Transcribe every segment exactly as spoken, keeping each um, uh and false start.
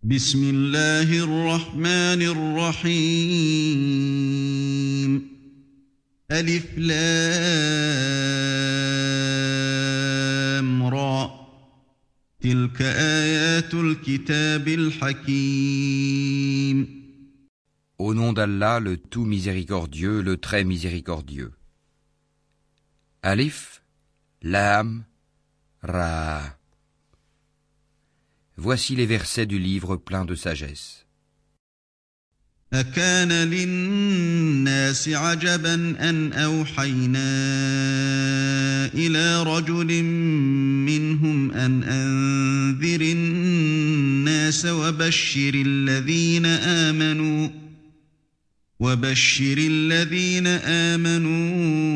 بسم الله الرحمن الرحيم ألف لام را تلك آيات الكتاب الحكيم. Au nom d'Allah, le tout miséricordieux, le très miséricordieux. Alif, Lam, Ra. Voici les versets du livre plein de sagesse. أكان للناس عجبا أن أوحينا إلى رجل منهم أن أنذر الناس وبشر الذين آمنوا وبشر الذين آمنوا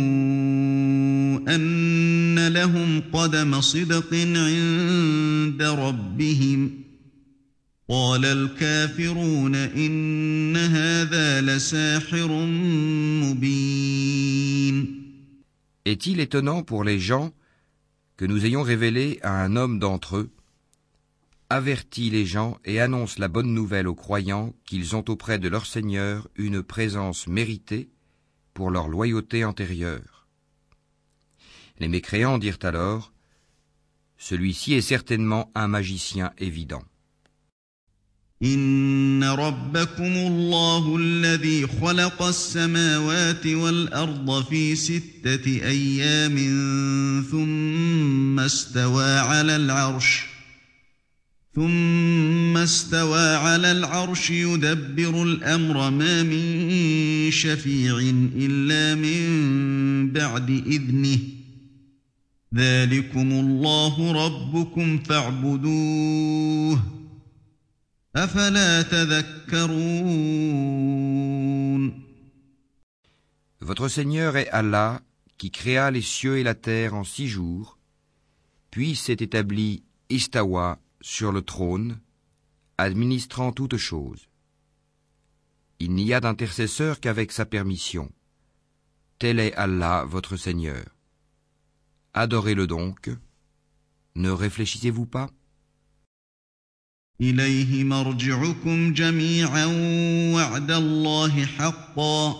أن لهم قدم صدق عند ربهم قال الكافرون إن هذا لساحر مبين. Est-il étonnant pour les gens que nous ayons révélé à un homme d'entre eux, avertit les gens et annonce la bonne nouvelle aux croyants qu'ils ont auprès de leur Seigneur une présence méritée pour leur loyauté antérieure. Les mécréants dirent alors, celui-ci est certainement un magicien évident. إن ربكم الله الذي خلق السماوات والأرض في ستة أيام ثم استوى على العرش ثم استوى على العرش يدبر الأمر ما من شفيع إلا من بعد إذنه ذلكم الله ربكم فاعبدوه أفلا تذكرون. Votre Seigneur est Allah qui créa les cieux et la terre en six jours, puis s'est établi Istawa sur le trône, administrant toutes choses. Il n'y a d'intercesseur qu'avec sa permission. Tel est Allah, votre Seigneur. Adorez-le donc. Ne réfléchissez-vous pas? إليه مرجعكم جميعا وعد الله حقا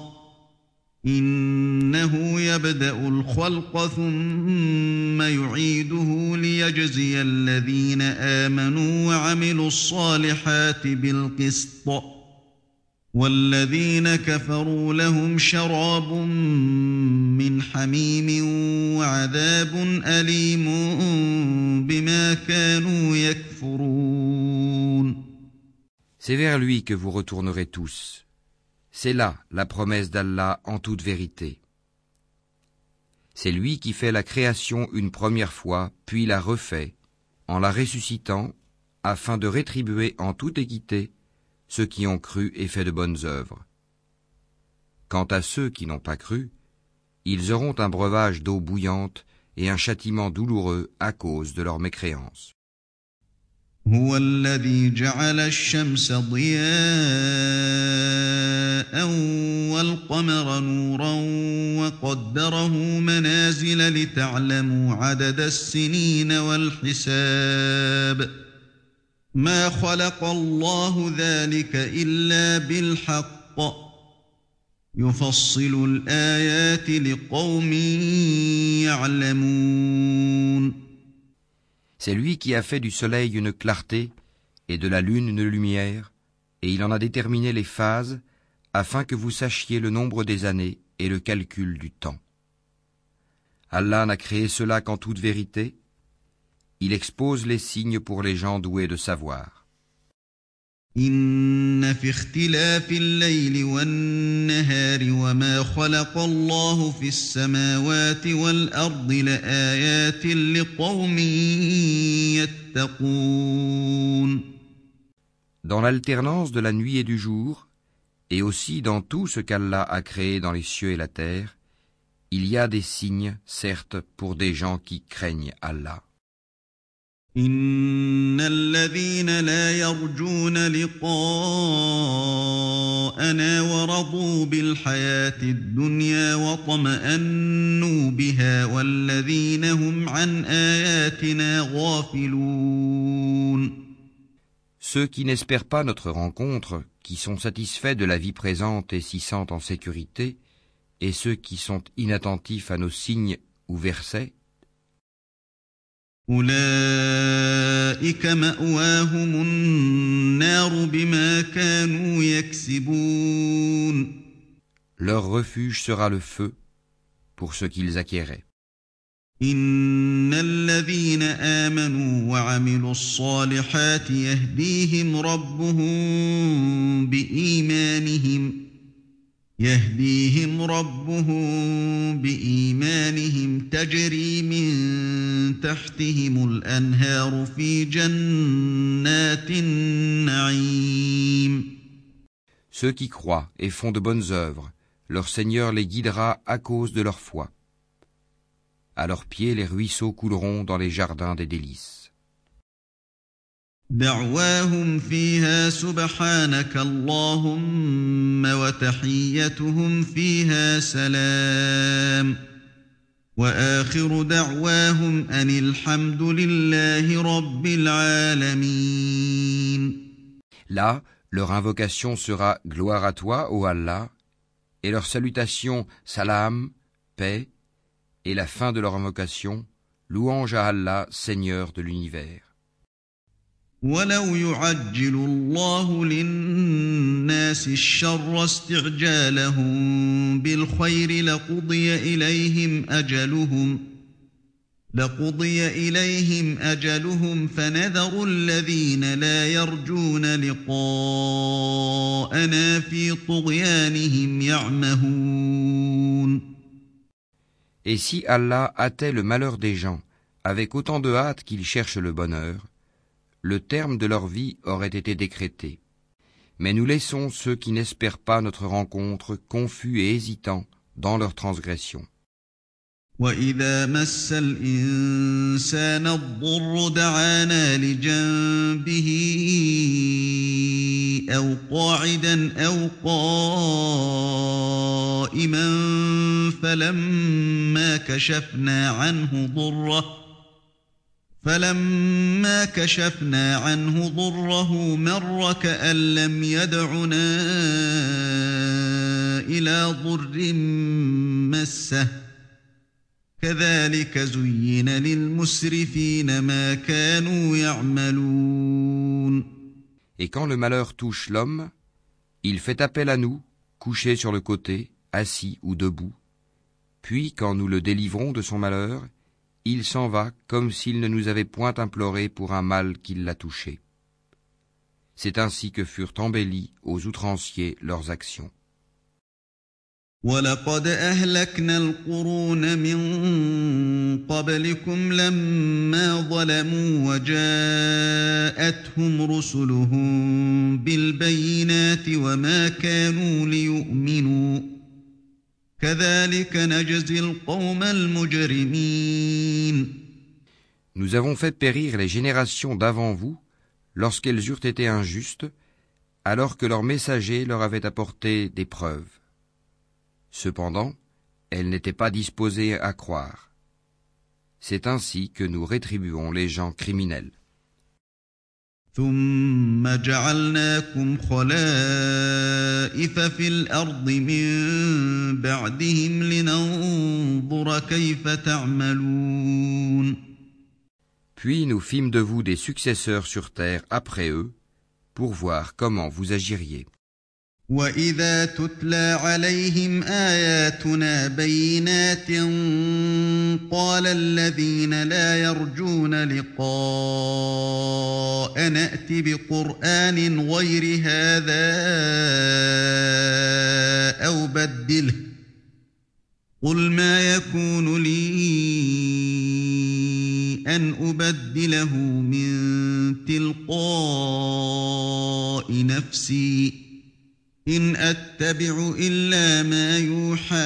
إنه يبدأ الخلق ثم يعيده ليجزي الذين آمنوا وعملوا الصالحات بالقسط والذين كفروا لهم شراب من حميم وعذاب أليم بما كانوا يكفرون. C'est vers lui que vous retournerez tous. C'est là la promesse d'Allah en toute vérité. C'est lui qui fait la création une première fois, puis la refait, en la ressuscitant, afin de rétribuer en toute équité ceux qui ont cru et fait de bonnes œuvres. Quant à ceux qui n'ont pas cru, ils auront un breuvage d'eau bouillante et un châtiment douloureux à cause de leur mécréance. هو الذي جعل الشمس ضياء والقمر نورا وقدره منازل لتعلموا عدد السنين والحساب ما خلق الله ذلك إلا بالحق يفصل الآيات لقوم يعلمون. C'est lui qui a fait du soleil une clarté et de la lune une lumière, et il en a déterminé les phases afin que vous sachiez le nombre des années et le calcul du temps. Allah n'a créé cela qu'en toute vérité. Il expose les signes pour les gens doués de savoir. إن في اختلاف الليل والنهار وما خلق الله في السماوات والأرض لآيات لقوم يتقون. Dans l'alternance de la nuit et du jour, et aussi dans tout ce qu'Allah a créé dans les cieux et la terre, il y a des signes, certes, pour des gens qui craignent Allah. إن الذين لا يرجون لقاءنا ورضوا بالحياة الدنيا واطمأنوا بها والذين هم عن آياتنا غافلون. Ceux qui n'espèrent pas notre rencontre, qui sont satisfaits de la vie présente et s'y sentent en sécurité, et ceux qui sont inattentifs à nos signes ou versets, أولئك مأواهم النار بما كانوا يكسبون. leur refuge sera le feu pour ce qu'ils acquéraient. إن الذين آمنوا وعملوا الصالحات يهديهم ربهم بإيمانهم يهديهم ربهم بإيمانهم تجري من تحتهم الأنهار في جنات النعيم. Ceux qui croient et font de bonnes œuvres, leur Seigneur les guidera à cause de leur foi. À leurs pieds, les ruisseaux couleront dans les jardins des délices. دعواهم فيها سبحانك اللهم وتحيتهم فيها سلام وآخر دعواهم أن الحمد لله رب العالمين. Là, leur invocation sera « Gloire à toi, ô Allah », et leur salutation « Salam », paix, et la fin de leur invocation « Louange à Allah, Seigneur de l'univers ». ولو يعجل الله للناس الشر استعجالهم بالخير لقضي إليهم أجلهم لقضي إليهم أجلهم فنذر الذين لا يرجون لقاءنا في طغيانهم يعمهون. Et si Allah hâtait le malheur des gens avec autant de hâte qu'ils cherchent le bonheur, le terme de leur vie aurait été décrété. Mais nous laissons ceux qui n'espèrent pas notre rencontre confus et hésitants dans leur transgression. وَإِذَا مَسَّ الْإِنسَانَ الضُّرُّ دَعَانَا لِجَنبِهِ أَوْ قَاعِدًا أَوْ قَائِمًا فَلَمَّا كَشَفْنَا عَنْهُ ضُرَّهُ فَلَمَّا كَشَفْنَا عَنْهُ ضُرَّهُ مَرَّ كَأَن لَّمْ يَدْعُنَا إِلَى ضُرٍّ مَّسَّهُ كَذَلِكَ زُيِّنَ لِلْمُسْرِفِينَ مَا كَانُوا يَعْمَلُونَ. Et quand le malheur touche l'homme, il fait appel à nous, couché sur le côté, assis ou debout. Puis, quand nous le délivrons de son malheur, il s'en va comme s'il ne nous avait point imploré pour un mal qui l'a touché. C'est ainsi que furent embellies aux outranciers leurs actions. وَلَقَدْ أَهْلَكْنَا الْقُرُونَ مِن قَبْلِكُمْ لَمَّا ظَلَمُوا وَجَاءَتْهُمْ رُسُلُهُم بِالْبَيِّنَاتِ وَمَا كَانُوا لِيُؤْمِنُوا كَذَلِكَ نَجْزِي الْقَوْمَ الْمُجْرِمِينَ. Nous avons fait périr les générations d'avant vous lorsqu'elles eurent été injustes, alors que leurs messagers leur avaient apporté des preuves. Cependant, elles n'étaient pas disposées à croire. C'est ainsi que nous rétribuons les gens criminels. ثُمَّ جَعَلْنَاكُمْ خَلَائِفَ فِي الْأَرْضِ مِن بَعْدِهِمْ لِنَنظُرَ كَيْفَ تَعْمَلُونَ. Puis nous fîmes de vous des successeurs sur terre après eux, pour voir comment vous agiriez. وَإِذَا تُتْلَى عَلَيْهِمْ آيَاتُنَا بَيِّنَاتٍ قَالَ الَّذِينَ لَا يَرْجُونَ لِقَاءَنَا ائْتِ بِقُرْآنٍ غَيْرِ هَذَا أَوْ بَدِّلْهُ قُلْ مَا يَكُونُ لِي أَنْ أُبَدِّلَهُ مِنْ تِلْقَاءِ نَفْسِي إِنْ أَتَّبِعُ إِلَّا مَا يُوحَى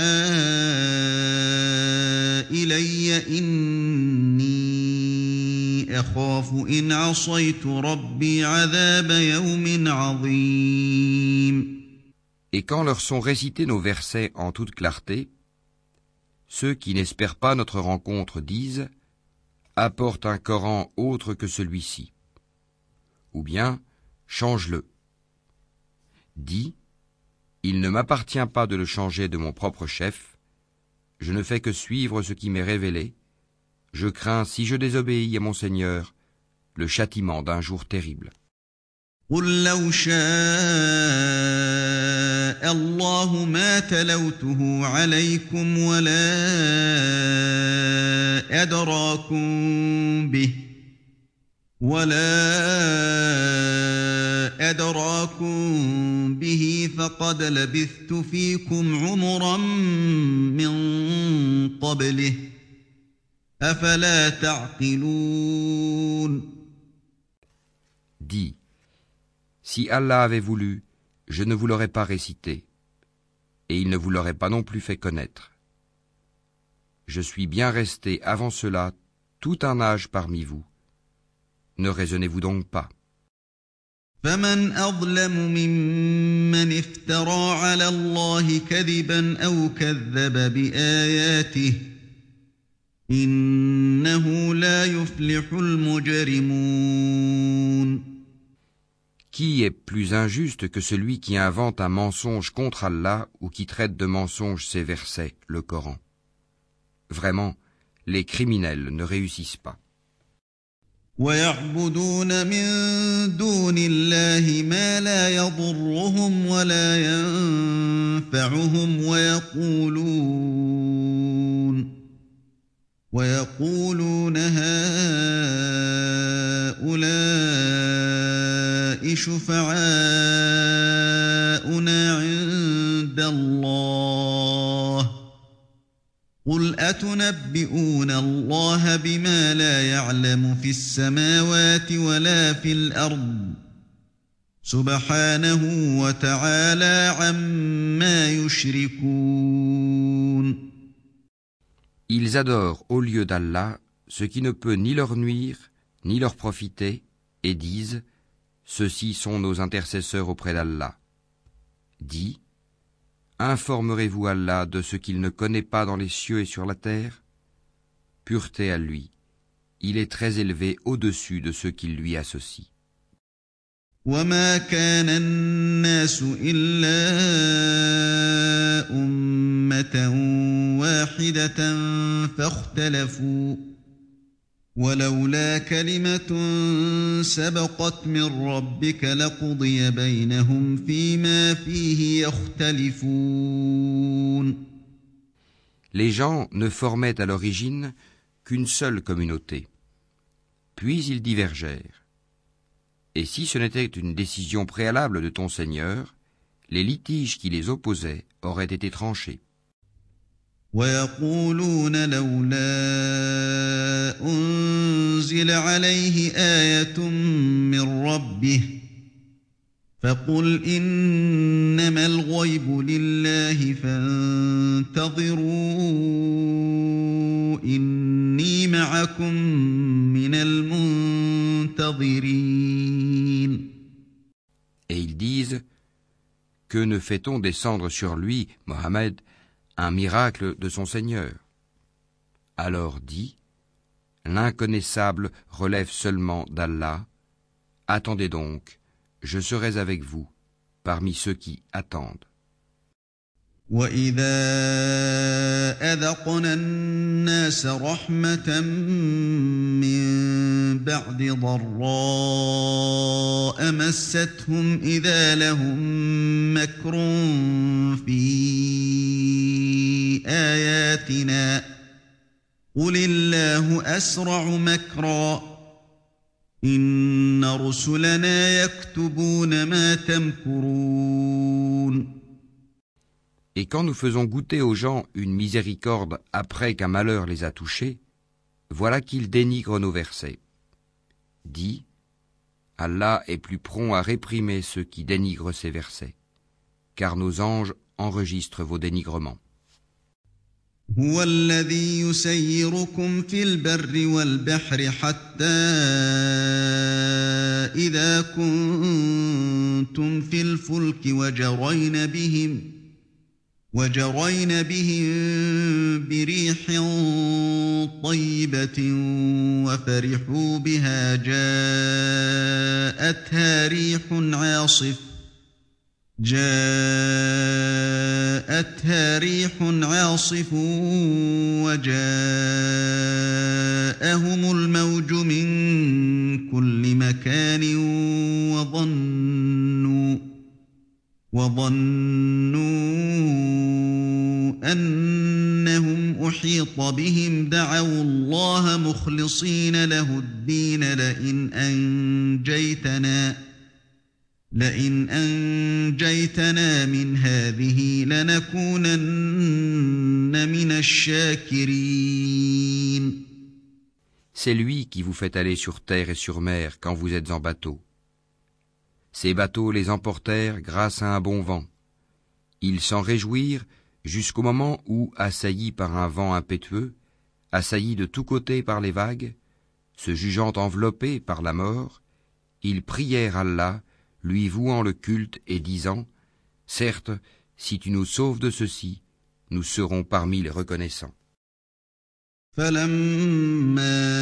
إِلَيَّ إِنِّي أَخَافُ إِنْ عَصَيْتُ رَبِّي عَذَابَ يَوْمٍ عَظِيمٍ. Et quand leur sont récités nos versets en toute clarté, ceux qui n'espèrent pas notre rencontre disent « Apporte un Coran autre que celui-ci » ou bien change-le. Dis, il ne m'appartient pas de le changer de mon propre chef, je ne fais que suivre ce qui m'est révélé, je crains, si je désobéis à mon Seigneur, le châtiment d'un jour terrible. قل لو شاء الله ما تلوته عليكم ولا أدراكم به ولا أدراكم به فقد لبثت فيكم عمرا من قبله أفلا تعقلون. Dis, si Allah avait voulu, je ne vous l'aurais pas récité, et il ne vous l'aurait pas non plus fait connaître. Je suis bien resté avant cela tout un âge parmi vous. Ne raisonnez-vous donc pas. فمن أظلم ممن افترى على الله كذبا أو كذب بآياته إنه لا يفلح المجرمون. Qui est plus injuste que celui qui invente un mensonge contre Allah ou qui traite de mensonge ces versets, le Coran? Vraiment, les criminels ne réussissent pas. ويعبدون من دون الله ما لا يضرهم ولا ينفعهم ويقولون ويقولون هؤلاء شفعاؤنا عند الله قل أتنبئون الله بما لا يعلم في السماوات ولا في الأرض سبحانه وتعالى عما يشركون. Ils adorent au lieu d'Allah ce qui ne peut ni leur nuire, ni leur profiter, et disent, ceux-ci sont nos intercesseurs auprès d'Allah. Dis, informerez-vous Allah de ce qu'il ne connaît pas dans les cieux et sur la terre? Pureté à lui, il est très élevé au-dessus de ceux qui lui associent. وما كان الناس إلا أمة واحدة فاختلفوا ولولا كلمة سبقت من ربك لقضي بينهم فيما فيه يختلفون. Les gens ne formaient à l'origine qu'une seule communauté. Puis ils divergèrent. Et si ce n'était une décision préalable de ton Seigneur, les litiges qui les opposaient auraient été tranchés. ويقولون لولا أنزل عليه آية من ربه فقل إنما الغيب لله فانتظروا إني معكم من المنتظرين. Et ils disent, que ne fait-on descendre sur lui, Mohammed, un miracle de son Seigneur? Alors dis, l'inconnaissable relève seulement d'Allah. Attendez donc, je serai avec vous, parmi ceux qui attendent. وَإِذَا أَذَقْنَا النَّاسَ رَحْمَةً مِّن بَعْدِ ضَرَّاءَ مَسَّتْهُمْ إِذَا لَهُم مَّكْرٌ فِي آيَاتِنَا قُلِ اللَّهُ أَسْرَعُ مَكْرًا إِنَّ رُسُلَنَا يَكْتُبُونَ مَا تَمْكُرُونَ. Et quand nous faisons goûter aux gens une miséricorde après qu'un malheur les a touchés, voilà qu'ils dénigrent nos versets. Dis, Allah est plus prompt à réprimer ceux qui dénigrent ces versets, car nos anges enregistrent vos dénigrements. هو الذي يسيركم في البر والبحر حتى إذا كنتم في الفلك وجرين بهم وجرين بهم بريح طيبة وفرحوا بها جاءتها ريح عاصف جاءتها ريح عاصف وجاءهم الموج من كل مكان وظنوا وظنوا أنهم أحيط بهم دعوا الله مخلصين له الدين لئن أنجيتنا لئن أنجيتنا من هذه لنكونن من الشاكرين. C'est lui qui vous fait aller sur terre et sur mer quand vous êtes en bateau. Ces bateaux les emportèrent grâce à un bon vent. Ils s'en réjouirent jusqu'au moment où, assaillis par un vent impétueux, assaillis de tous côtés par les vagues, se jugeant enveloppés par la mort, ils prièrent Allah, lui vouant le culte et disant « Certes, si tu nous sauves de ceci, nous serons parmi les reconnaissants. » فَلَمَّا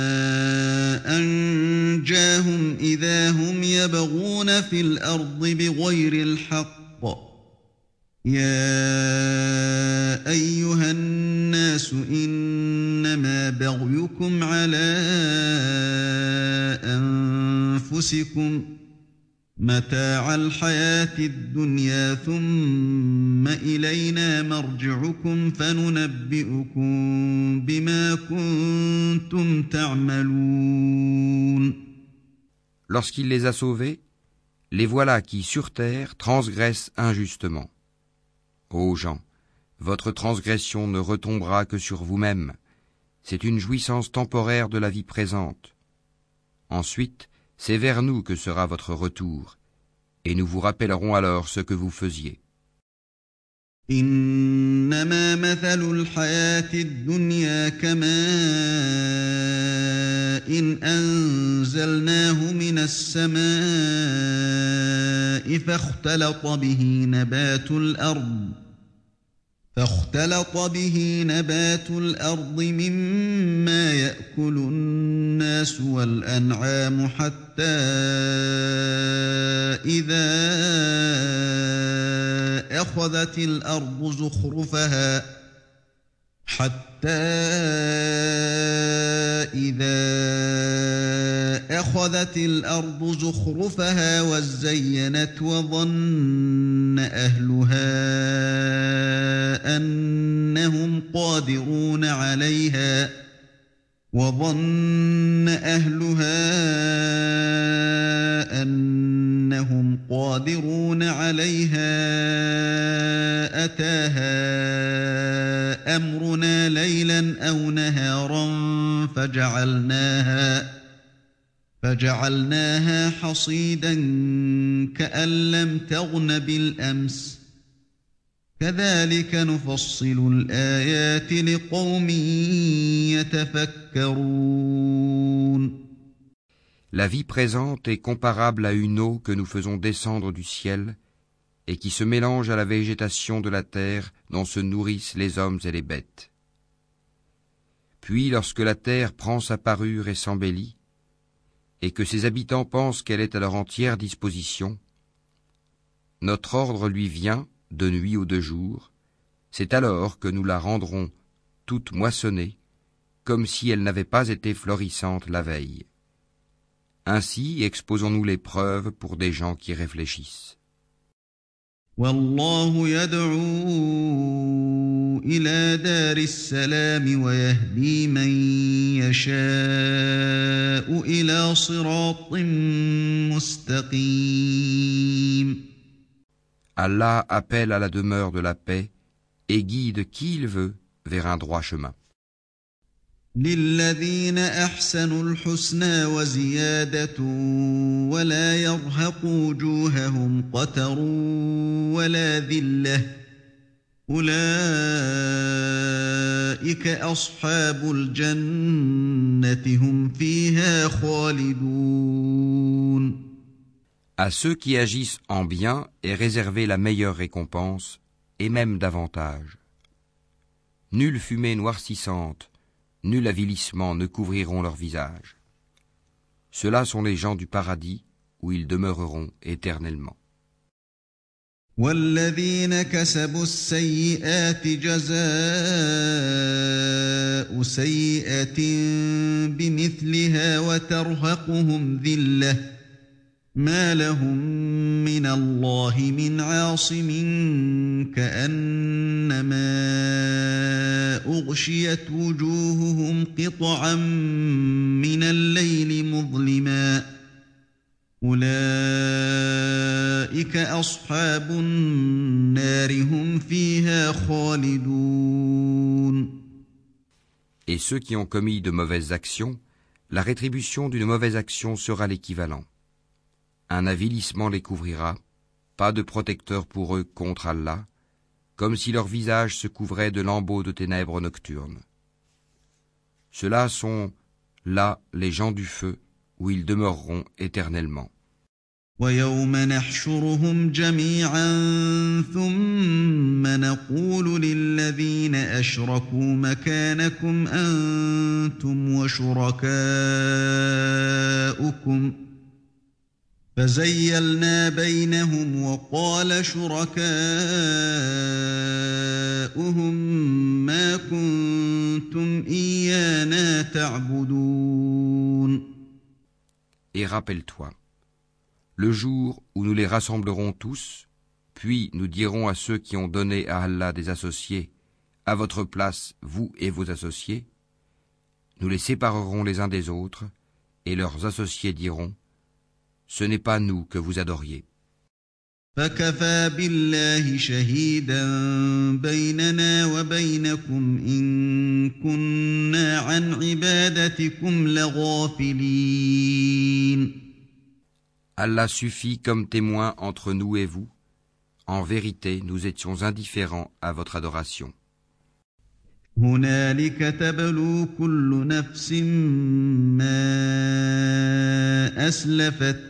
أَنْجَاهُمْ إِذَا هُمْ يَبْغُونَ فِي الْأَرْضِ بِغَيْرِ الْحَقِّ يَا أَيُّهَا النَّاسُ إِنَّمَا بَغْيُكُمْ عَلَى أَنفُسِكُمْ متاع الحياة الدنيا ثم إلينا مرجعكم فننبئكم بما كنتم تعملون. Lorsqu'il les a sauvés, les voilà qui sur terre transgressent injustement. Ô gens, votre transgression ne retombera que sur vous-même. C'est une jouissance temporaire de la vie présente. Ensuite, c'est vers nous que sera votre retour, et nous vous rappellerons alors ce que vous faisiez. إنما مثل الحياة الدنيا كماء إن أنزلناه من السماء فاختلط به نبات الأرض فاختلط به نبات الأرض مما يأكل الناس والأنعام حتى إذا أخذت الأرض زخرفها حتى إذا أخذت الأرض زخرفها وزينت وظن أهلها أنهم قادرون عليها وظن أهلها أنهم قادرون عليها أتاها أمرنا ليلا أو نهارا فجعلناها فجعلناها حصيدا كأن لم تغن بالأمس كذلك نفصل الآيات لقوم يتفكرون. La vie présente est comparable à une eau que nous faisons descendre du ciel et qui se mélange à la végétation de la terre dont se nourrissent les hommes et les bêtes. Puis, lorsque la terre prend sa parure et s'embellit, et que ses habitants pensent qu'elle est à leur entière disposition, notre ordre lui vient, de nuit ou de jour, c'est alors que nous la rendrons toute moissonnée, comme si elle n'avait pas été florissante la veille. Ainsi exposons-nous les preuves pour des gens qui réfléchissent. والله يدعو إلى دار السلام ويهدي من يشاء إلى صراط مستقيم. Allah appelle à la demeure de la paix et guide qui il veut vers un droit chemin. للذين أحسنوا الحسنى وزيادة ولا يرهق وجوههم قتر ولا ذلة أولئك أصحاب الجنة هم فيها خالدون. À ceux qui agissent en bien est réservée la meilleure récompense, et même davantage. Nulle fumée noircissante, nul avilissement ne couvriront leur visage. Ceux-là sont les gens du paradis où ils demeureront éternellement. والذين كسبوا السيئات جزاء سيئة بمثلها وترهقهم ذلة ما لهم من الله من عاصم كأنما أغشيت وجوههم قطعا من الليل مظلما أولئك أصحاب النار هم فيها خالدون. Et ceux qui ont commis de mauvaises actions, la rétribution d'une mauvaise action sera l'équivalent. Un avilissement les couvrira, pas de protecteur pour eux contre Allah, comme si leur visage se couvrait de lambeaux de ténèbres nocturnes. Ceux-là sont, là, les gens du feu, où ils demeureront éternellement. وَيَوْمَ نَحْشُرُهُمْ جَمِيعًا ثُمَّ نَقُولُ لِلَّذِينَ أَشْرَكُوا مَكَانَكُمْ أَنْتُمْ وَشُرَكَاؤُكُمْ فَزَيَّلْنَا بَيْنَهُمْ وَقَالَ شُرَكَاؤُهُمْ مَا كُنْتُمْ إِيَّانَا تَعْبُدُونَ. Et rappelle-toi, le jour où nous les rassemblerons tous, puis nous dirons à ceux qui ont donné à Allah des associés, à votre place, vous et vos associés, nous les séparerons les uns des autres, et leurs associés diront, ce n'est pas nous que vous adoriez. فَكَفَى بِاللَّهِ شَهِيدًا بَيْنَنَا وَبَيْنَكُمْ إِن كُنَّا عَنْ عِبَادَتِكُمْ لَغَافِلِينَ. Allah suffit comme témoin entre nous et vous. En vérité, nous étions indifférents à votre adoration. هُنَالِكَ تَبْلُو كُلُّ نَفْسٍ مَا أَسْلَفَتْ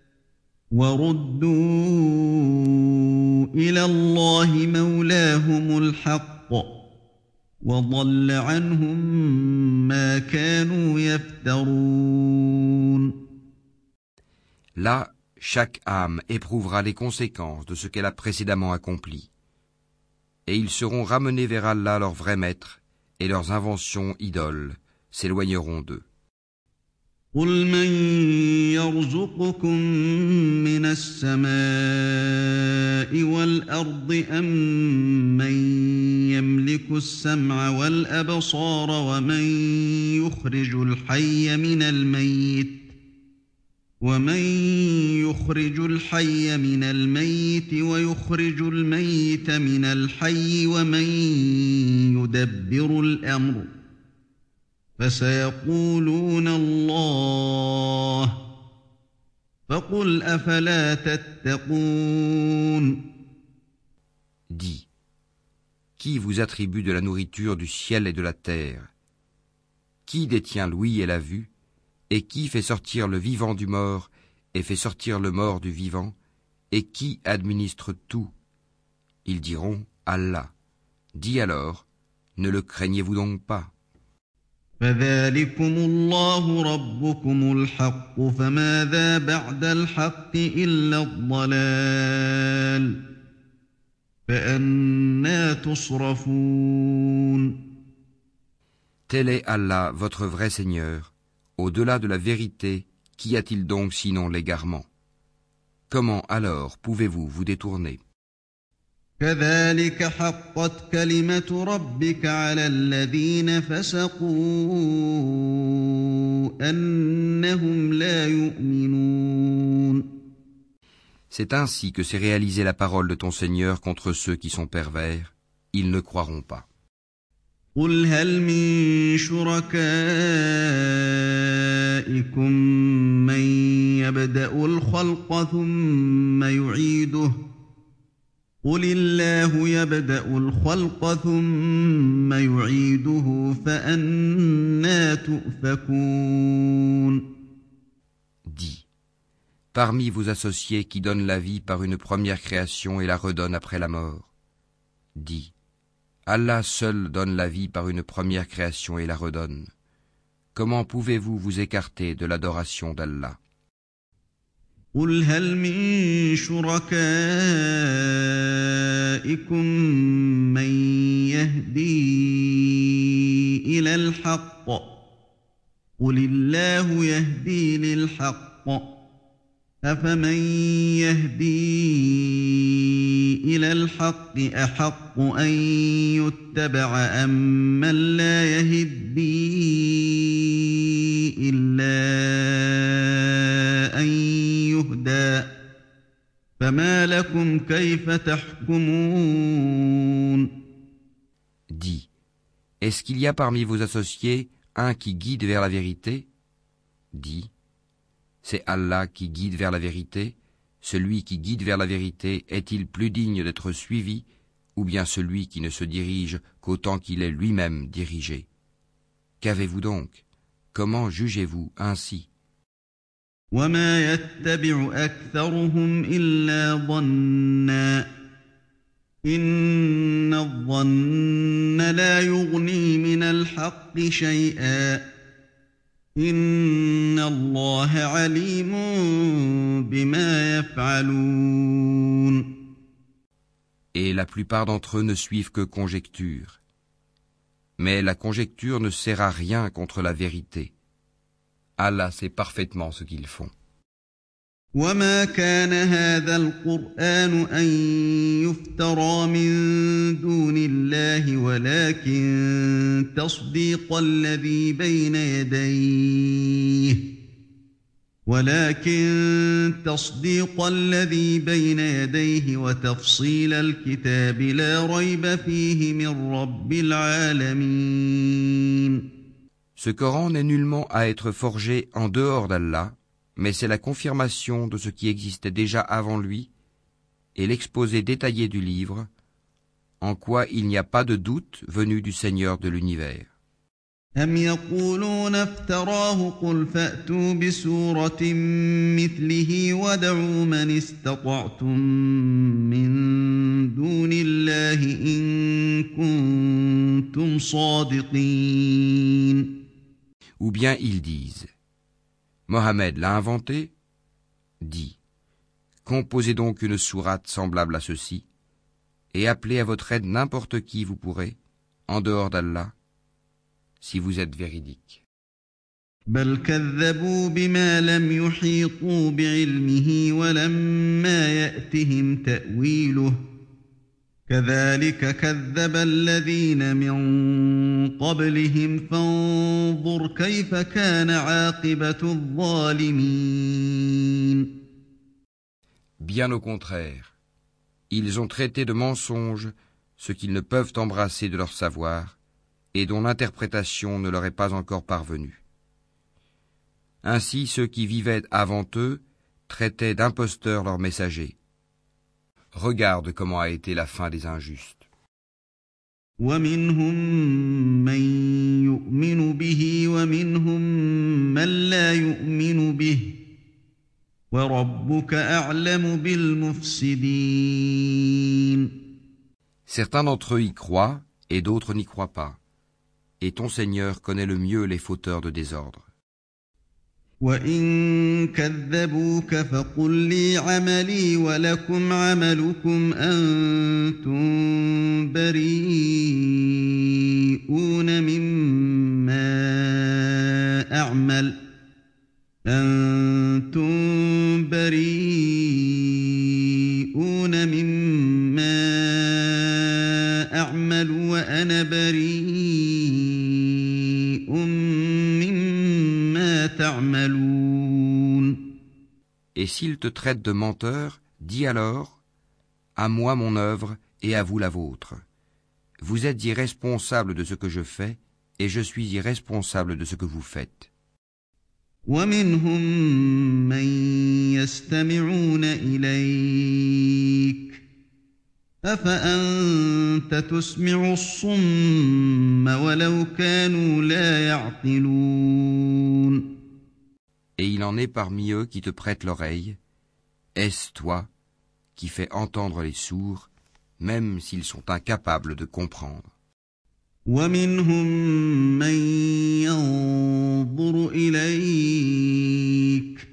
وَرُدُّوا إِلَى اللَّهِ مَوْلَاهُمُ الْحَقِّ وَضَلَّ عَنْهُم مَّا كَانُوا يَفْتَرُونَ. Là, chaque âme éprouvera les conséquences de ce qu'elle a précédemment accompli. Et ils seront ramenés vers Allah leur vrai maître, et leurs inventions idoles s'éloigneront d'eux. قُلْ مَن يَرْزُقُكُم مِّنَ السَّمَاءِ وَالْأَرْضِ أَمَّن يَمْلِكُ السَّمْعَ وَالْأَبْصَارَ وَمَن يُخْرِجُ الْحَيَّ مِنَ الْمَيِّتِ وَمَن يُخْرِجُ الْحَيَّ مِنَ الْمَيِّتِ وَيُخْرِجُ الْمَيِّتَ مِنَ الْحَيِّ وَمَن يُدَبِّرُ الْأَمْرَ فَسَيَقُولُونَ اللَّهُ فَقُلْ أَفَلَا تَتَّقُونَ. Dis, qui vous attribue de la nourriture du ciel et de la terre? Qui détient l'ouïe et la vue? Et qui fait sortir le vivant du mort et fait sortir le mort du vivant? Et qui administre tout? Ils diront Allah. Dis alors, ne le craignez-vous donc pas? فَذَلِكُمُ اللَّهُ رَبُّكُمُ الْحَقُّ فَمَاذَا بَعْدَ الْحَقِّ إِلَّا الضَّلَالُ فَأَنَّىٰ تُصْرَفُونَ. Tel est Allah, votre vrai Seigneur. Au-delà de la vérité, qu'y a-t-il donc sinon l'égarement? Comment alors pouvez-vous vous détourner? كَذَلِكَ حَقَّتْ كَلِمَةُ رَبِّكَ عَلَى الَّذِينَ فَسَقُوا أَنَّهُمْ لَا يُؤْمِنُونَ. C'est ainsi que s'est réalisée la parole de ton Seigneur contre ceux qui sont pervers. Ils ne croiront pas. قُلْ هَلْ مِن شُرَكَائِكُم مَّن يَبْدَأُ الْخَلْقَ ثُمَّ يُعِيدُهُ قُلِ اللَّهُ يَبْدَأُ الْخَلْقَ ثُمَّ يُعِيدُهُ فَأَنَّىٰ تُؤْفَكُونَ. Dis, parmi vos associés qui donnent la vie par une première création et la redonnent après la mort, Dis, Allah seul donne la vie par une première création et la redonne. Comment pouvez-vous vous écarter de l'adoration d'Allah? قل هل من شركائكم من يهدي إلى الحق قل الله يهدي للحق أفمن يهدي إلى الحق أحق أن يتبع أم من لا يهدي إلا أن يهدى فما لكم كيف تحكمون Dis, est-ce qu'il y a parmi vos associés un qui guide vers la vérité? Dis, c'est Allah qui guide vers la vérité. Celui qui guide vers la vérité est-il plus digne d'être suivi, ou bien celui qui ne se dirige qu'autant qu'il est lui-même dirigé? Qu'avez-vous donc? Comment jugez-vous ainsi? وما يتبع أكثرهم إلا ظنا إن الظن لا يغني من الحق شيئا إن الله عليم بما يفعلون. Et la plupart d'entre eux ne suivent que conjecture. Mais la conjecture ne sert à rien contre la vérité. Allah sait parfaitement ce qu'ils font. وما كان هذا القرآن أن يفترى من دون الله ولكن تصديق الذي بين يديه ولكن تصديق الذي بين يديه وتفصيل الكتاب لا ريب فيه من رب العالمين. Ce Coran n'est nullement à être forgé en dehors d'Allah, mais c'est la confirmation de ce qui existait déjà avant lui et l'exposé détaillé du livre, en quoi il n'y a pas de doute venu du Seigneur de l'univers. أم يقولون افتراه قل فأتوا بسورة مثله ودعوا من استطعتم من دون الله إن كنتم صادقين. Ou bien ils disent, Mohammed l'a inventé? Dis, composez donc une sourate semblable à ceci, et appelez à votre aide n'importe qui vous pourrez, en dehors d'Allah, si vous êtes véridique. بل كذبوا بما لم يحيطوا بعلمه ولما يأتهم تأويله كذلك كذب الذين من قبلهم فانظر كيف كان عاقبة الظالمين. Bien au contraire, ils ont traité de mensonges ce qu'ils ne peuvent embrasser de leur savoir et dont l'interprétation ne leur est pas encore parvenue. Ainsi ceux qui vivaient avant eux traitaient d'imposteurs leurs messagers. Regarde comment a été la fin des injustes. ومنهم من يؤمن به ومنهم من لا يؤمن به وربك أعلم بالمفسدين. Certains d'entre eux y croient et d'autres n'y croient pas. Et ton Seigneur connaît le mieux les fauteurs de désordre. وَإِن كَذَّبُوكَ فَقُل لِّي عَمَلِي وَلَكُمْ عَمَلُكُمْ أَنتُم بَرِيئُونَ مِمَّا أَعْمَلُ أَنتُم بَرِيئُونَ مِمَّا أَعْمَلُ وَأَنَا بَرِيءٌ مِّمَّا تَعْمَلُونَ. Et s'ils te traitent de menteur, dis alors, à moi mon œuvre et à vous la vôtre. Vous êtes irresponsables de ce que je fais, et je suis irresponsable de ce que vous faites. وَمِنْهُم مَّن يَسْتَمِعُونَ إِلَيْكَ أَفَأَنتَ تُسْمِعُ الصُّمَّ وَلَوْ كَانُوا لَا يَعْقِلُونَ. Et il en est parmi eux qui te prêtent l'oreille. Est-ce toi qui fais entendre les sourds, même s'ils sont incapables de comprendre. ومنهم من ينظر إليك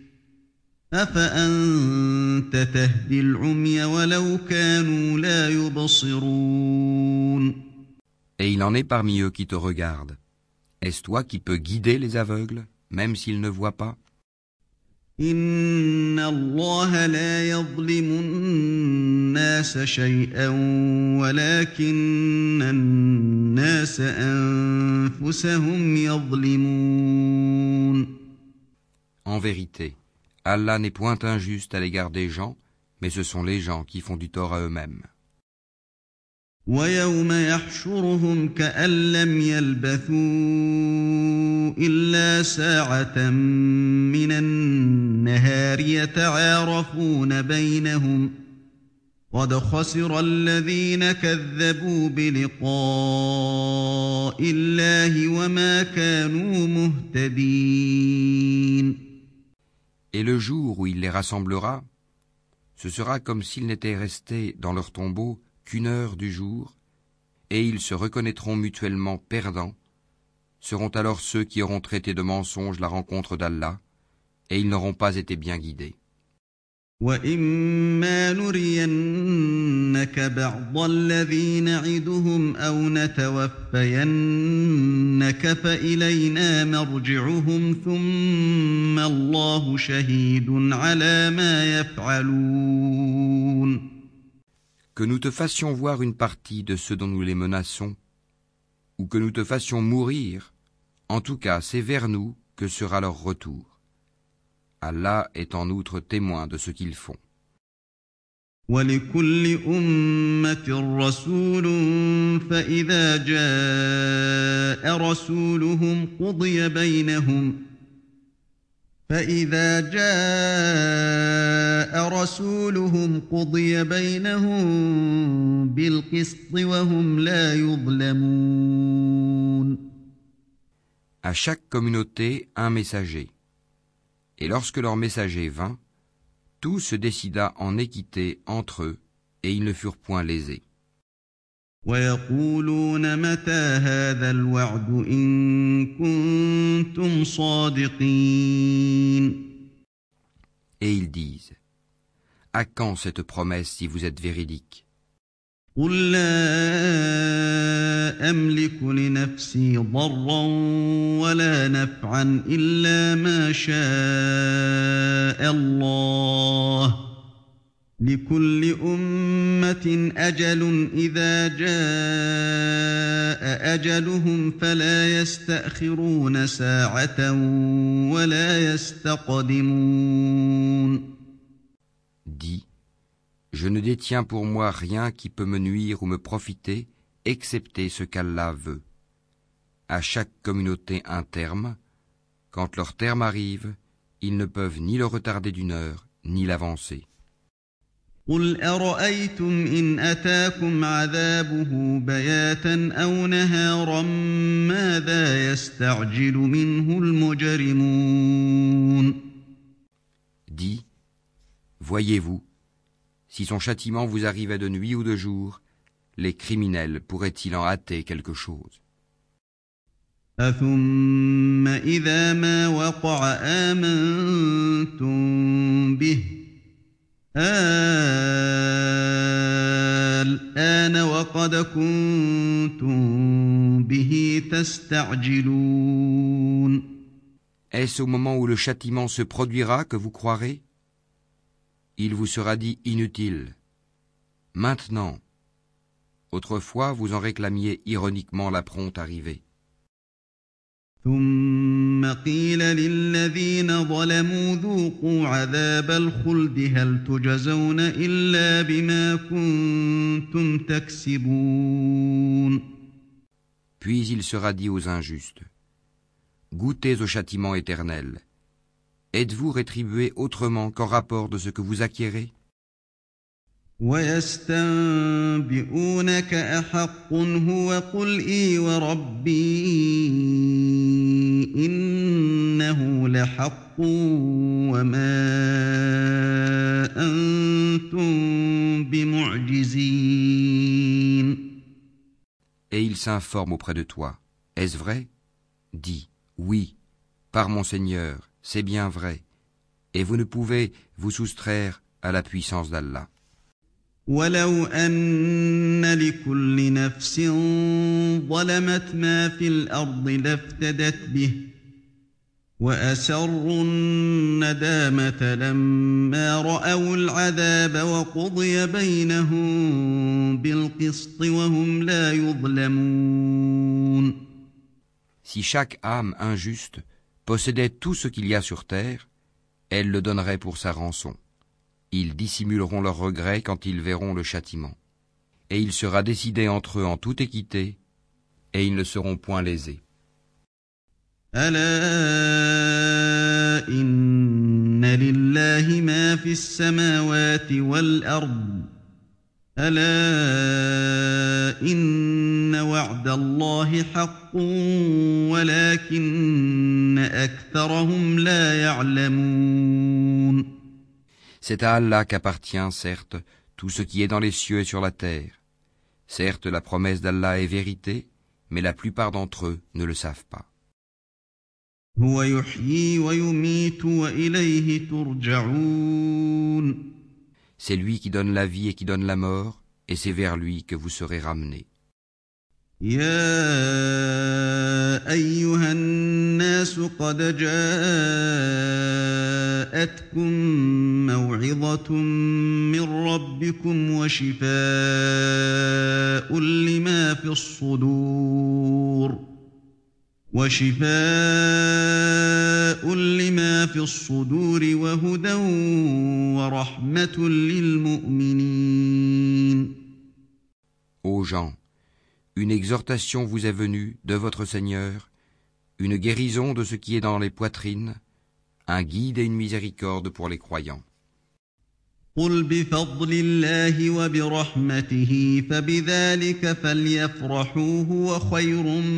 أفأنت تهدي العمي ولو كانوا لا يبصرون. Et il en est parmi eux qui te regardent. Est-ce toi qui peux guider les aveugles, même s'ils ne voient pas? إن الله لا يظلم الناس شيئا ولكن الناس أنفسهم يظلمون. En vérité, Allah n'est point injuste à l'égard des gens, mais ce sont les gens qui font du tort à eux-mêmes. ويوم يحشرهم كأن لم يلبثوا إلا ساعة من النهار يتعارفون بينهم قد خسر الذين كذبوا بلقاء الله وما كانوا مهتدين. Et le jour où il les rassemblera, ce sera comme s'ils n'étaient restés dans leur tombeau qu'une heure du jour, et ils se reconnaîtront mutuellement perdants, seront alors ceux qui auront traité de mensonge la rencontre d'Allah, et ils n'auront pas été bien guidés. وَإِمَّا نُرِيَنَّكَ بَعْضَ الَّذِي نَعِدُهُمْ أَوْ نَتَوَفَّيَنَّكَ فَإِلَيْنَا مَرْجِعُهُمْ ثُمَّ اللَّهُ شَهِيدٌ عَلَى مَا يَفْعَلُونَ. Que nous te fassions voir une partie de ceux dont nous les menaçons, ou que nous te fassions mourir, en tout cas c'est vers nous que sera leur retour. Allah est en outre témoin de ce qu'ils font. وَلِكُلِّ أُمَّةٍ رَّسُولٌ فَإِذَا جَاءَ رَسُولُهُمْ قُضِيَ بَيْنَهُمْ فَإِذَا جَاءَ رَسُولُهُمْ قُضِيَ بَيْنَهُم بِالْقِسْطِ وَهُمْ لَا يُظْلَمُونَ. À chaque communauté, un messager. Et lorsque leur messager vint, tout se décida en équité entre eux, et ils ne furent point lésés. وَيَقُولُونَ مَتَى هَذَا الْوَعْدُ إِن كُنتُمْ صَادِقِينَ. Et ils disent, à quand cette promesse si vous êtes véridiques? قُل لَّا أَمْلِكُ لِنَفْسِي ضَرًّا وَلَا نَفْعًا إِلَّا مَا شَاءَ اللَّهُ لِكُلِّ أُمَّةٍ أَجَلٌ إِذَا جَاءَ أَجَلُهُمْ فَلَا يَسْتَأْخِرُونَ سَاعَةً وَلَا يَسْتَقْدِمُونَ. Dis, je ne détiens pour moi rien qui peut me nuire ou me profiter, excepté ce qu'Allah veut. À chaque communauté un terme, quand leur terme arrive, ils ne peuvent ni le retarder d'une heure, ni l'avancer. قُلْ أَرَأَيْتُمْ إِنْ أَتَاكُمْ عَذَابُهُ بَيَاتًا أَوْ نَهَارًا مَاذَا يَسْتَعْجِلُ مِنْهُ الْمُجْرِمُونَ. Dis, voyez-vous, si son châtiment vous arrivait de nuit ou de jour, les criminels pourraient-ils en hâter quelque chose? أَثُمَّ إِذَا مَا وَقَعَ آمَنْتُمْ بِهِ الآن وقد كنتم به تستعجلون. Est-ce au moment où le châtiment se produira que vous croirez? Il vous sera dit inutile. Maintenant. Autrefois, vous en réclamiez ironiquement la prompte arrivée. ثم قيل للذين ظلموا ذوقوا عذاب الخلد هل تجزون إلا بما كنتم تكسبون. Puis il sera dit aux injustes, goûtez au châtiment éternel. Êtes-vous rétribués autrement qu'en rapport de ce que vous acquérez? ويستنبئونك أحق هو قل إي وربي إنه لحق وما أنتم بمعجزين. Et il s'informe auprès de toi. Est-ce vrai? Dis, oui, par mon Seigneur, c'est bien vrai, et vous ne pouvez vous soustraire à la puissance d'Allah. ولو أن لكل نفس ظلمت ما في الأرض لافتدت به وأسروا الندامة لما رأوا العذاب وقضي بينهم بالقسط وهم لا يظلمون. Si chaque âme injuste possédait tout ce qu'il y a sur terre, elle le donnerait pour sa rançon. Ils dissimuleront leurs regrets quand ils verront le châtiment. Et il sera décidé entre eux en toute équité, et ils ne seront point lésés. ألا إن لله ما في السماوات والأرض ألا إن وعد الله حق ولكن أكثرهم لا يعلمون. C'est à Allah qu'appartient, certes, tout ce qui est dans les cieux et sur la terre. Certes, la promesse d'Allah est vérité, mais la plupart d'entre eux ne le savent pas. هو يحيي ويميت وإليه ترجعون. C'est lui qui donne la vie et qui donne la mort, et c'est vers lui que vous serez ramenés. يا أيها الناس قد جاءتكم موعظة من ربكم وشفاء لما في الصدور وشفاء لما في الصدور وهدى ورحمة للمؤمنين. Ô gens, une exhortation vous est venue de votre Seigneur, une guérison de ce qui est dans les poitrines, un guide et une miséricorde pour les croyants. قل بفضل الله وبرحمته فبذلك فليفرحوا هو خير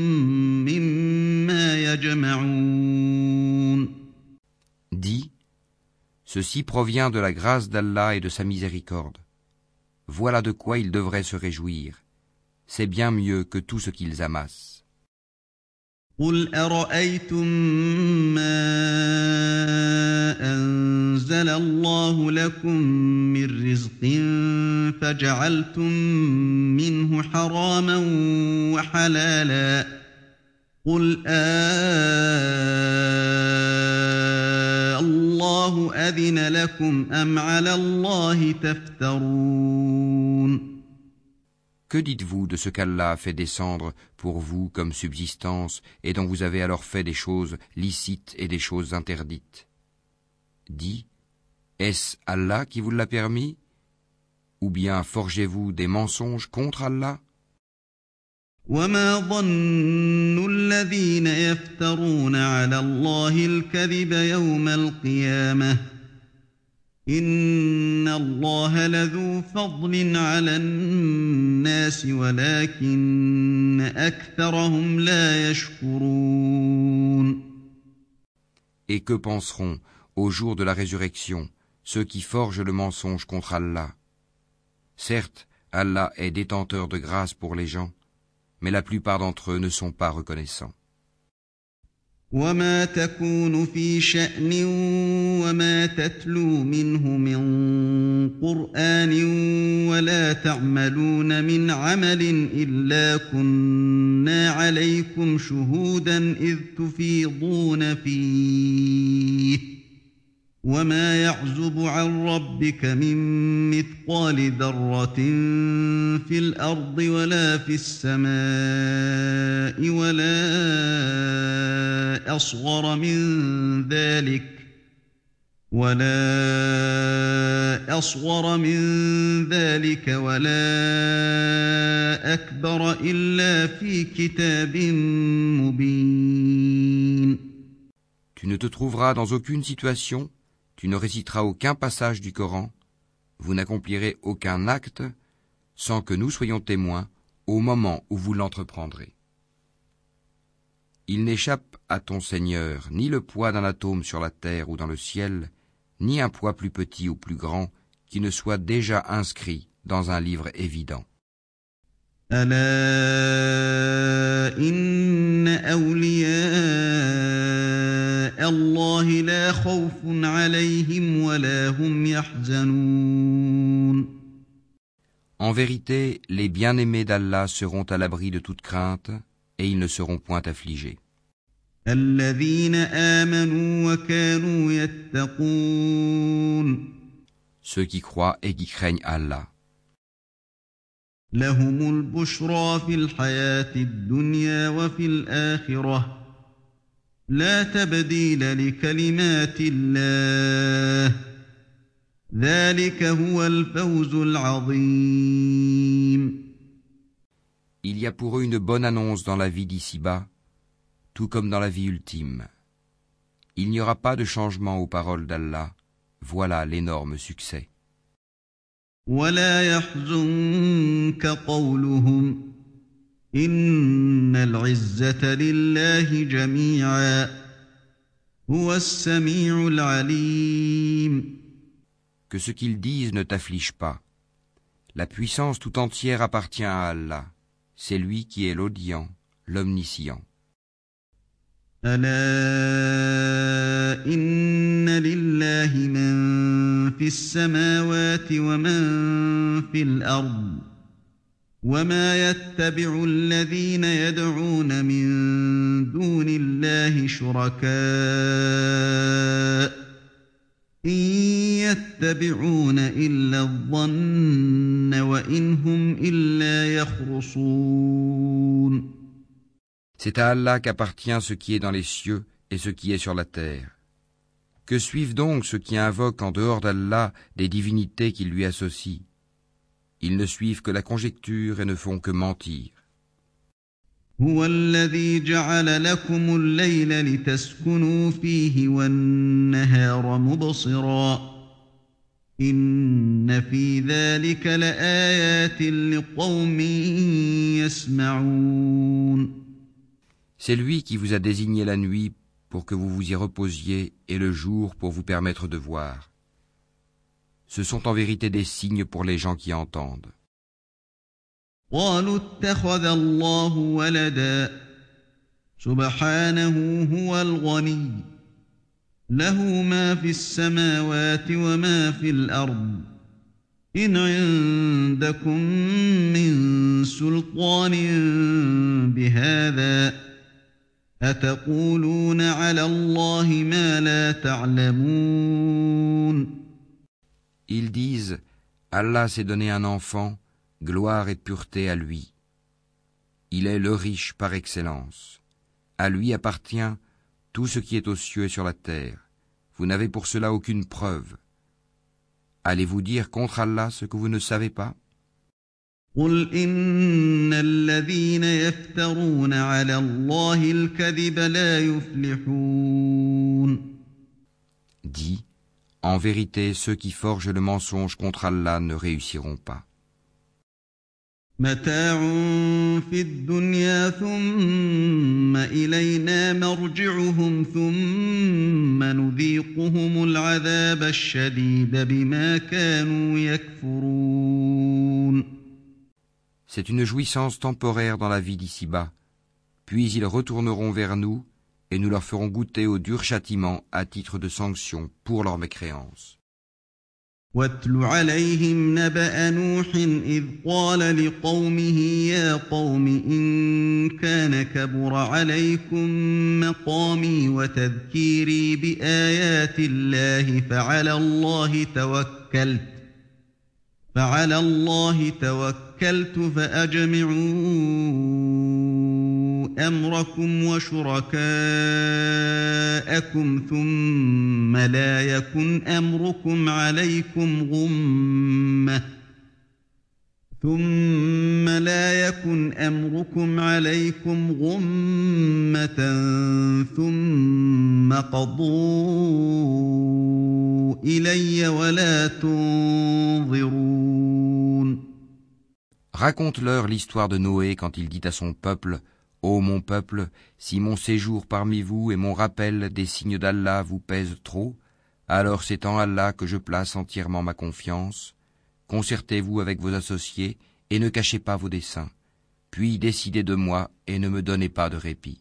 مما يجمعون. Dis, ceci provient de la grâce d'Allah et de sa miséricorde. Voilà de quoi ils devraient se réjouir. C'est bien mieux que tout ce qu'ils amassent. قل أرأيتم ما أنزل الله لكم من رزق فجعلتم منه حراما وحلالا قل الله أذن لكم أم على الله تفترون. Que dites-vous de ce qu'Allah a fait descendre pour vous comme subsistance et dont vous avez alors fait des choses licites et des choses interdites? Dis, est-ce Allah qui vous l'a permis? Ou bien forgez-vous des mensonges contre Allah? وما ظن الذين يفترون على الله الكذب يوم القيامة إن الله لذو فضل على الناس ولكن أكثرهم لا يشكرون. Et que penseront, au jour de la résurrection, ceux qui forgent le mensonge contre Allah? Certes, Allah est détenteur de grâce pour les gens, mais la plupart d'entre eux ne sont pas reconnaissants. وما تكون في شأن وما تتلو منه من قرآن ولا تعملون من عمل إلا كنا عليكم شهودا إذ تفيضون فيه وما يعزب عن ربك من مثقال ذرة في الأرض ولا في السماء ولا أصغر من ذلك ولا أصغر من ذلك ولا أكبر إلا في كتاب مبين. Tu ne te trouveras dans aucune situation, tu ne réciteras aucun passage du Coran, vous n'accomplirez aucun acte sans que nous soyons témoins au moment où vous l'entreprendrez. Il n'échappe à ton Seigneur ni le poids d'un atome sur la terre ou dans le ciel, ni un poids plus petit ou plus grand qui ne soit déjà inscrit dans un livre évident. ألا إن أولياء الله لا خوف عليهم ولا هم يحزنون. En vérité, les bien-aimés d'Allah seront à l'abri de toute crainte et ils ne seront point affligés. الذين آمنوا وكانوا يتقون. Ceux qui croient et qui craignent Allah. لهم البشرى في الحياة الدنيا وفي الآخرة لا تبديل لكلمات الله ذلك هو الفوز العظيم. Il y a pour eux une bonne annonce dans la vie d'ici-bas, tout comme dans la vie ultime. Il n'y aura pas de changement aux paroles d'Allah. Voilà l'énorme succès. ولا يحزنك قولهم إن العزة لله جميعا هو السميع العليم. Que ce qu'ils disent ne t'afflige pas. La puissance tout entière appartient à Allah. C'est lui qui est l'audient, l'omniscient. ألا إن لله من في السماوات ومن في الأرض وما يتبع الذين يدعون من دون الله شركاء إن يتبعون إلا الظن وإن هم إلا يخرصون. C'est à Allah qu'appartient ce qui est dans les cieux et ce qui est sur la terre. Que suivent donc ceux qui invoquent en dehors d'Allah des divinités qui lui associent? Ils ne suivent que la conjecture et ne font que mentir. هو الذي جعل لكم الليل لتسكنوا فيه والنهار مبصرا إن في ذلك لآيات لقوم يسمعون. C'est lui qui vous a désigné la nuit pour que vous vous y reposiez et le jour pour vous permettre de voir. Ce sont en vérité des signes pour les gens qui entendent. قالوا اتخذ الله ولدا سبحانه هو الغني له ما في السماوات وما في الأرض إن عندكم من سلطان بهذا أتقولون على الله ما لا تعلمون. Ils disent, Allah s'est donné un enfant, gloire et pureté à lui. Il est le riche par excellence. À lui appartient tout ce qui est aux cieux et sur la terre. Vous n'avez pour cela aucune preuve. Allez-vous dire contre Allah ce que vous ne savez pas? قل إن الذين يفترون على الله الكذب لا يفلحون. Dis, en vérité, ceux qui forgent le mensonge contre Allah ne réussiront pas. متاع في الدنيا ثم إلينا مرجعهم ثم نذيقهم العذاب الشديد بما كانوا يكفرون. C'est une jouissance temporaire dans la vie d'ici-bas, puis ils retourneront vers nous et nous leur ferons goûter au dur châtiment à titre de sanction pour leur mécréance. واتل عليهم نبأ نوح إذ قال لقومه يا قوم إن كان كبر عليكم مقامي وتذكيري بآيات الله فعلى الله توكلت فعلى الله توكلت فأجمعوا أمركم وشركاءكم ثم لا يكن أمركم عليكم غمة ثم لا يكن أمركم عليكم غمة ثم قضوا إلي ولا تنظرون. Raconte-leur l'histoire de Noé quand il dit à son peuple, Ô mon peuple, si mon séjour parmi vous et mon rappel des signes d'Allah vous pèsent trop, alors c'est en Allah que je place entièrement ma confiance. Concertez-vous avec vos associés et ne cachez pas vos desseins. Puis décidez de moi et ne me donnez pas de répit.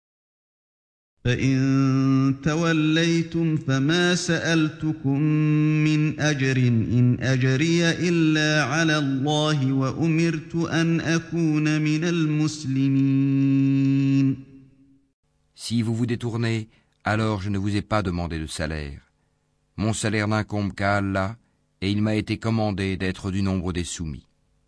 فإن توليتم فما سألتكم من أجر إن أجري إلا على الله وأمرت أن أكون من المسلمين. Si vous vous détournez, alors je ne vous ai pas demandé de salaire. Mon salaire n'incombe qu'à Allah, et il m'a été commandé d'être du nombre des soumis.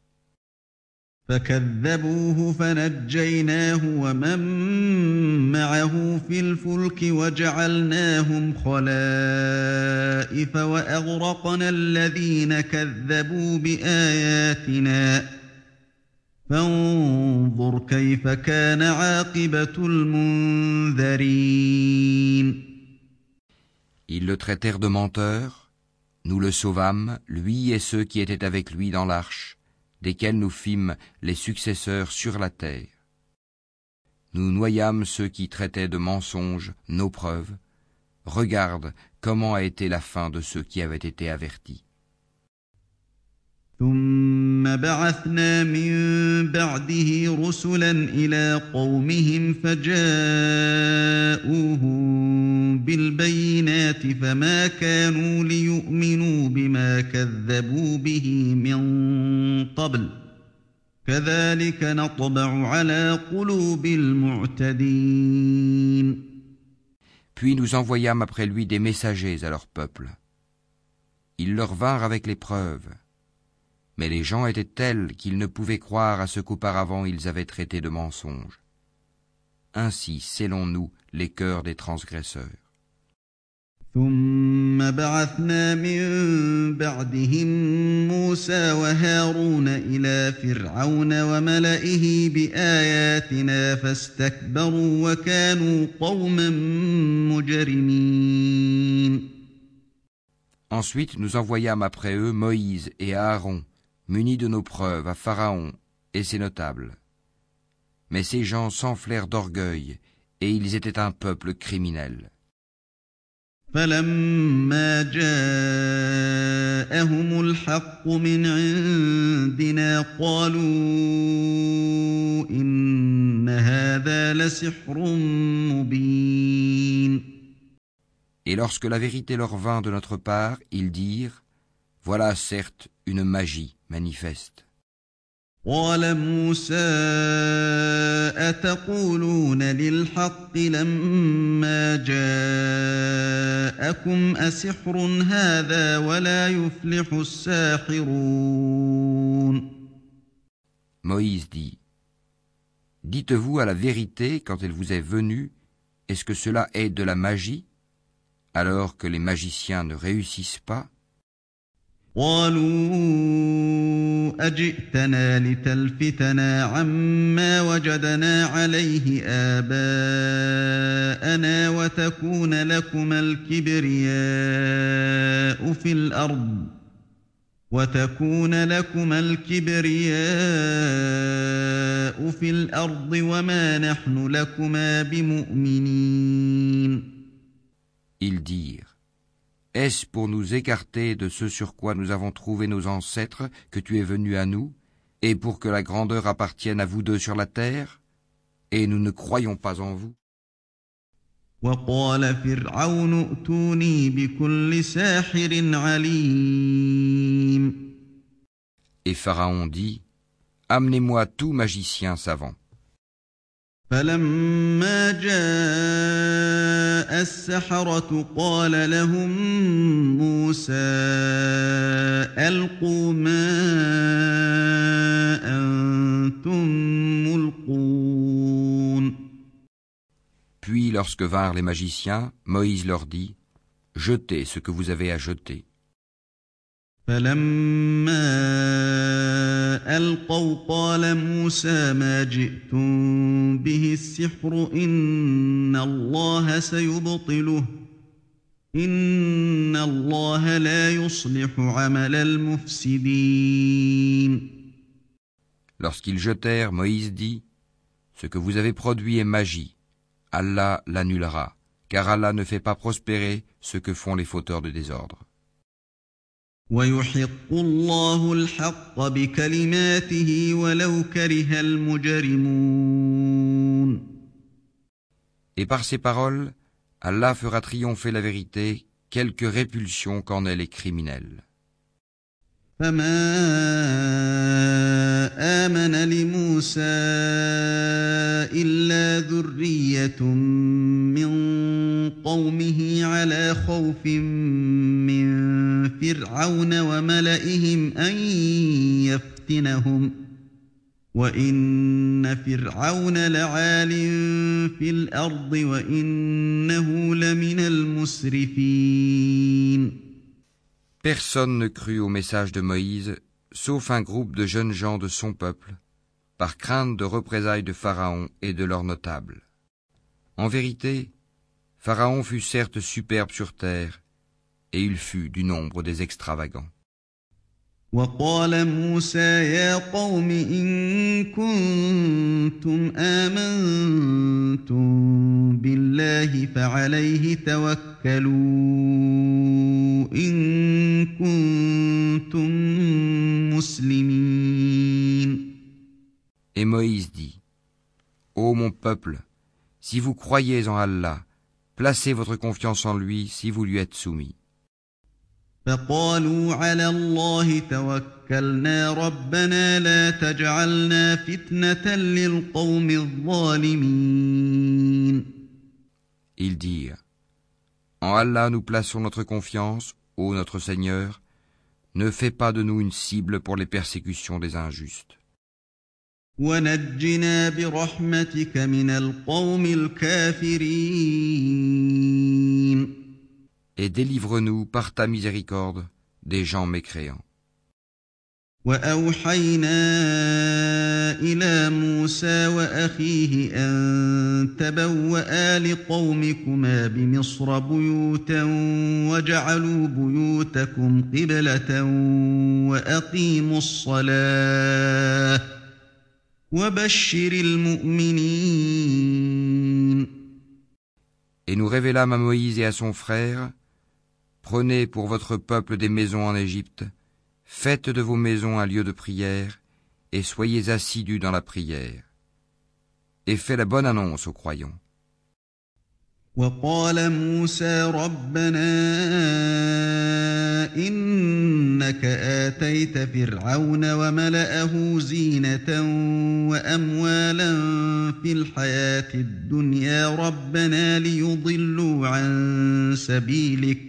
فكذبوه فنجيناه ومن معه في الفلك وجعلناهم خلائف وأغرقنا الذين كذبوا بآياتنا فانظر كيف كان عاقبة المنذرين. Ils le traitèrent de menteur, nous le sauvâmes, lui et ceux qui étaient avec lui dans l'arche, desquels nous fîmes les successeurs sur la terre. Nous noyâmes ceux qui traitaient de mensonges nos preuves. Regarde comment a été la fin de ceux qui avaient été avertis. ثم بعثنا من بعده رسلا إلى قومهم فجاءوهم بالبينات فما كانوا ليؤمنوا بما كذبوا به من قبل كذلك نطبع على قلوب المعتدين. Puis nous envoyâmes après lui des messagers à leur peuple. Ils leur vinrent avec les preuves. Mais les gens étaient tels qu'ils ne pouvaient croire à ce qu'auparavant ils avaient traité de mensonge. Ainsi scellons-nous les cœurs des transgresseurs. ثم بعثنا من بعدهم موسى وهارون إلى فرعون وملئه بآياتنا فاستكبروا وكانوا قوما مجرمين. Ensuite nous envoyâmes après eux Moïse et Aaron, munis de nos preuves, à Pharaon et ses notables. Mais ces gens s'enflèrent d'orgueil, et ils étaient un peuple criminel. فلما جاءهم الحق من عندنا قالوا إن هذا لسحر مبين. Et lorsque la vérité leur vint de notre part, ils dirent, voilà certes une magie manifeste. قال موسى أتقولون للحق لما جاءكم أسحر هذا ولا يفلح الساحرون. Moïse dit, dites-vous à la vérité quand elle vous est venue, est-ce que cela est de la magie, alors que les magiciens ne réussissent pas? قالوا أجئتنا لتلفتنا عما وجدنا عليه آباءنا وتكون لكما الكبرياء في الأرض وتكون لكما الكبرياء في الأرض وما نحن لكما بمؤمنين. Ils dirent, est-ce pour nous écarter de ce sur quoi nous avons trouvé nos ancêtres que tu es venu à nous, et pour que la grandeur appartienne à vous deux sur la terre, et nous ne croyons pas en vous? وقال فرعون ائتوني بكل ساحر عليم. Et Pharaon dit, amenez-moi tout magicien savant. فلما جاء السحرة قال لهم موسى ألقوا ما أنتم ملقون. Puis lorsque vinrent les magiciens, Moïse leur dit, jetez ce que vous avez à jeter. فلما ألقوا قال موسى ما جئتم به السحر إن الله سيبطله إن الله لا يصلح عمل المفسدين. Lorsqu'ils jetèrent, Moïse dit, Ce que vous avez produit est magie. Allah l'annulera, car Allah ne fait pas prospérer ce que font les fauteurs de désordre. وَيُحِقُّ اللَّهُ الْحَقَّ بِكَلِمَاتِهِ وَلَوْ كَرِهَ الْمُجْرِمُونَ. Et par ces paroles, Allah fera triompher la vérité, quelque répulsion qu'en ait les criminels. فَمَا آمَنَ لِمُوسَىٰ إِلَّا ذُرِّيَّةٌ مِّن قَوْمِهِ عَلَىٰ خَوْفٍ مِّن فِرْعَوْنَ وَمَلَئِهِمْ أَن يَفْتِنَهُمْ وَإِنَّ فِرْعَوْنَ لَعَالٍ فِي الْأَرْضِ وَإِنَّهُ لَمِنَ الْمُسْرِفِينَ. Personne ne crut au message de Moïse, sauf un groupe de jeunes gens de son peuple, par crainte de représailles de Pharaon et de leurs notables. En vérité, Pharaon fut certes superbe sur terre, et il fut du nombre des extravagants. وقال موسى يا قوم إن كنتم آمنتم بالله فعليه توكلوا إن كنتم مسلمين. Et Moïse dit, Ô mon peuple, si vous croyez en Allah, placez votre confiance en lui si vous lui êtes soumis. فقالوا على الله توكلنا ربنا لا تجعلنا فتنة للقوم الظالمين. Ils dirent, En Allah nous plaçons notre confiance, ô notre Seigneur, ne fais pas de nous une cible pour les persécutions des injustes. ونجنا برحمتك من القوم الكافرين. Et délivre-nous par ta miséricorde des gens mécréants. وأوحينا إلى موسى وأخيه أن تبوأ لقومكما بمصر بيوتا وجعلوا بيوتكم قبلة وأقيموا الصلاة وبشر المؤمنين. Et nous révélâmes à Moïse et à son frère, Prenez pour votre peuple des maisons en Égypte, faites de vos maisons un lieu de prière, et soyez assidus dans la prière. Et fais la bonne annonce aux croyants. وقال موسى ربنا إنك آتيت فرعون وملأه زينة وأموالا في الحياة الدنيا ربنا ليضلوا عن سبيلك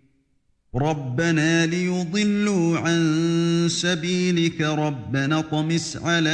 ربنا ليضلوا عن سبيلك ربنا اطمس على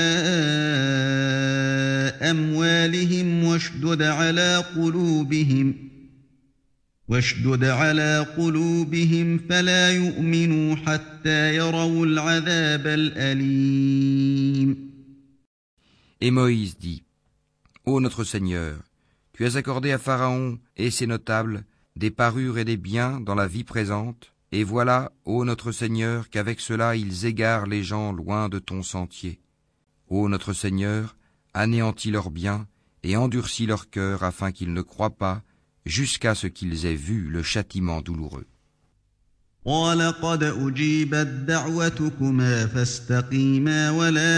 أموالهم واشدد على قلوبهم واشدد على قلوبهم فلا يؤمنوا حتى يروا العذاب الأليم. Et Moïse dit, Ô notre Seigneur, tu as accordé à Pharaon et ses notables des parures et des biens dans la vie présente, et voilà, ô notre Seigneur, qu'avec cela ils égarent les gens loin de ton sentier. Ô notre Seigneur, anéantis leurs biens et endurcis leur cœur afin qu'ils ne croient pas jusqu'à ce qu'ils aient vu le châtiment douloureux. قال قد أجيبت دعوتكما فاستقيما ولا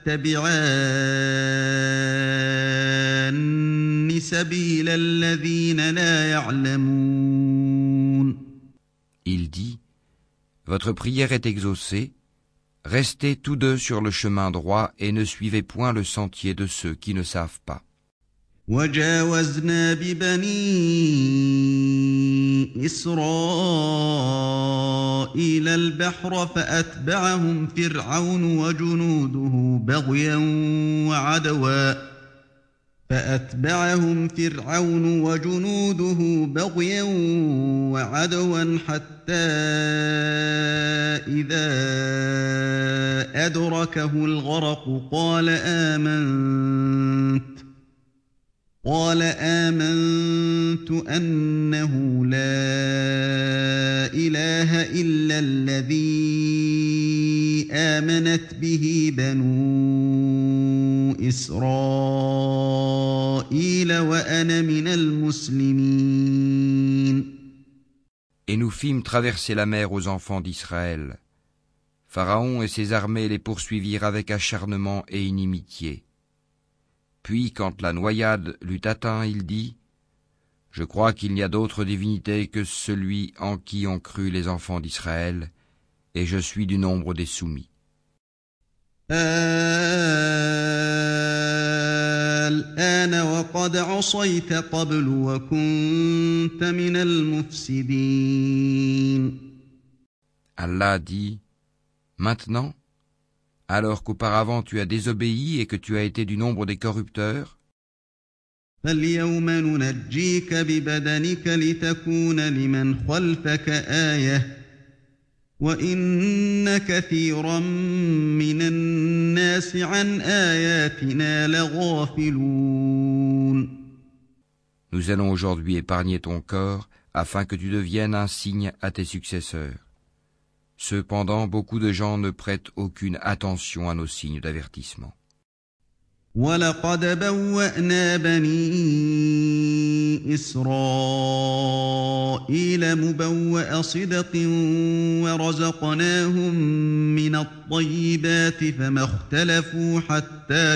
تتبعان سبيل الذين لا يعلمون. Il dit, Votre prière est exaucée, restez tous deux sur le chemin droit et ne suivez point le sentier de ceux qui ne savent pas. وجاوزنا ببني إسرائيل البحر فأتبعهم فرعون وجنوده بغيا وعدوا فأتبعهم فرعون وجنوده بغيا وعدوا حتى إذا أدركه الغرق قال آمنت قال آمنت أنه لا إله إلا الذي آمنت به بنو بنو إسرائيل وأنا من المسلمين. Et nous fîmes traverser la mer aux enfants d'Israël. Pharaon et ses armées les poursuivirent avec acharnement et inimitié. Puis, quand la noyade l'eut atteint, il dit : Je crois qu'il n'y a d'autre divinité que celui en qui ont cru les enfants d'Israël, et je suis du nombre des soumis. الآن وقد عصيت قبل وكنت من المفسدين. Allah dit : Maintenant, alors qu'auparavant tu as désobéi et que tu as été du nombre des corrupteurs, فاليوم ننجيك ببدنك لتكون لمن خلفك آية وإن كثيرا من الناس عن آياتنا لغافلون. nous allons aujourd'hui épargner ton corps afin que tu deviennes un signe à tes successeurs. Cependant, beaucoup de gens ne prêtent aucune attention à nos signes d'avertissement. وَلَقَدْ بَوَّأْنَا بَنِي إِسْرَائِيلَ مُبَوَّأَ صِدْقٍ وَرَزَقْنَاهُم مِّنَ الطَّيِّبَاتِ فَمَا اخْتَلَفُوا حَتَّىٰ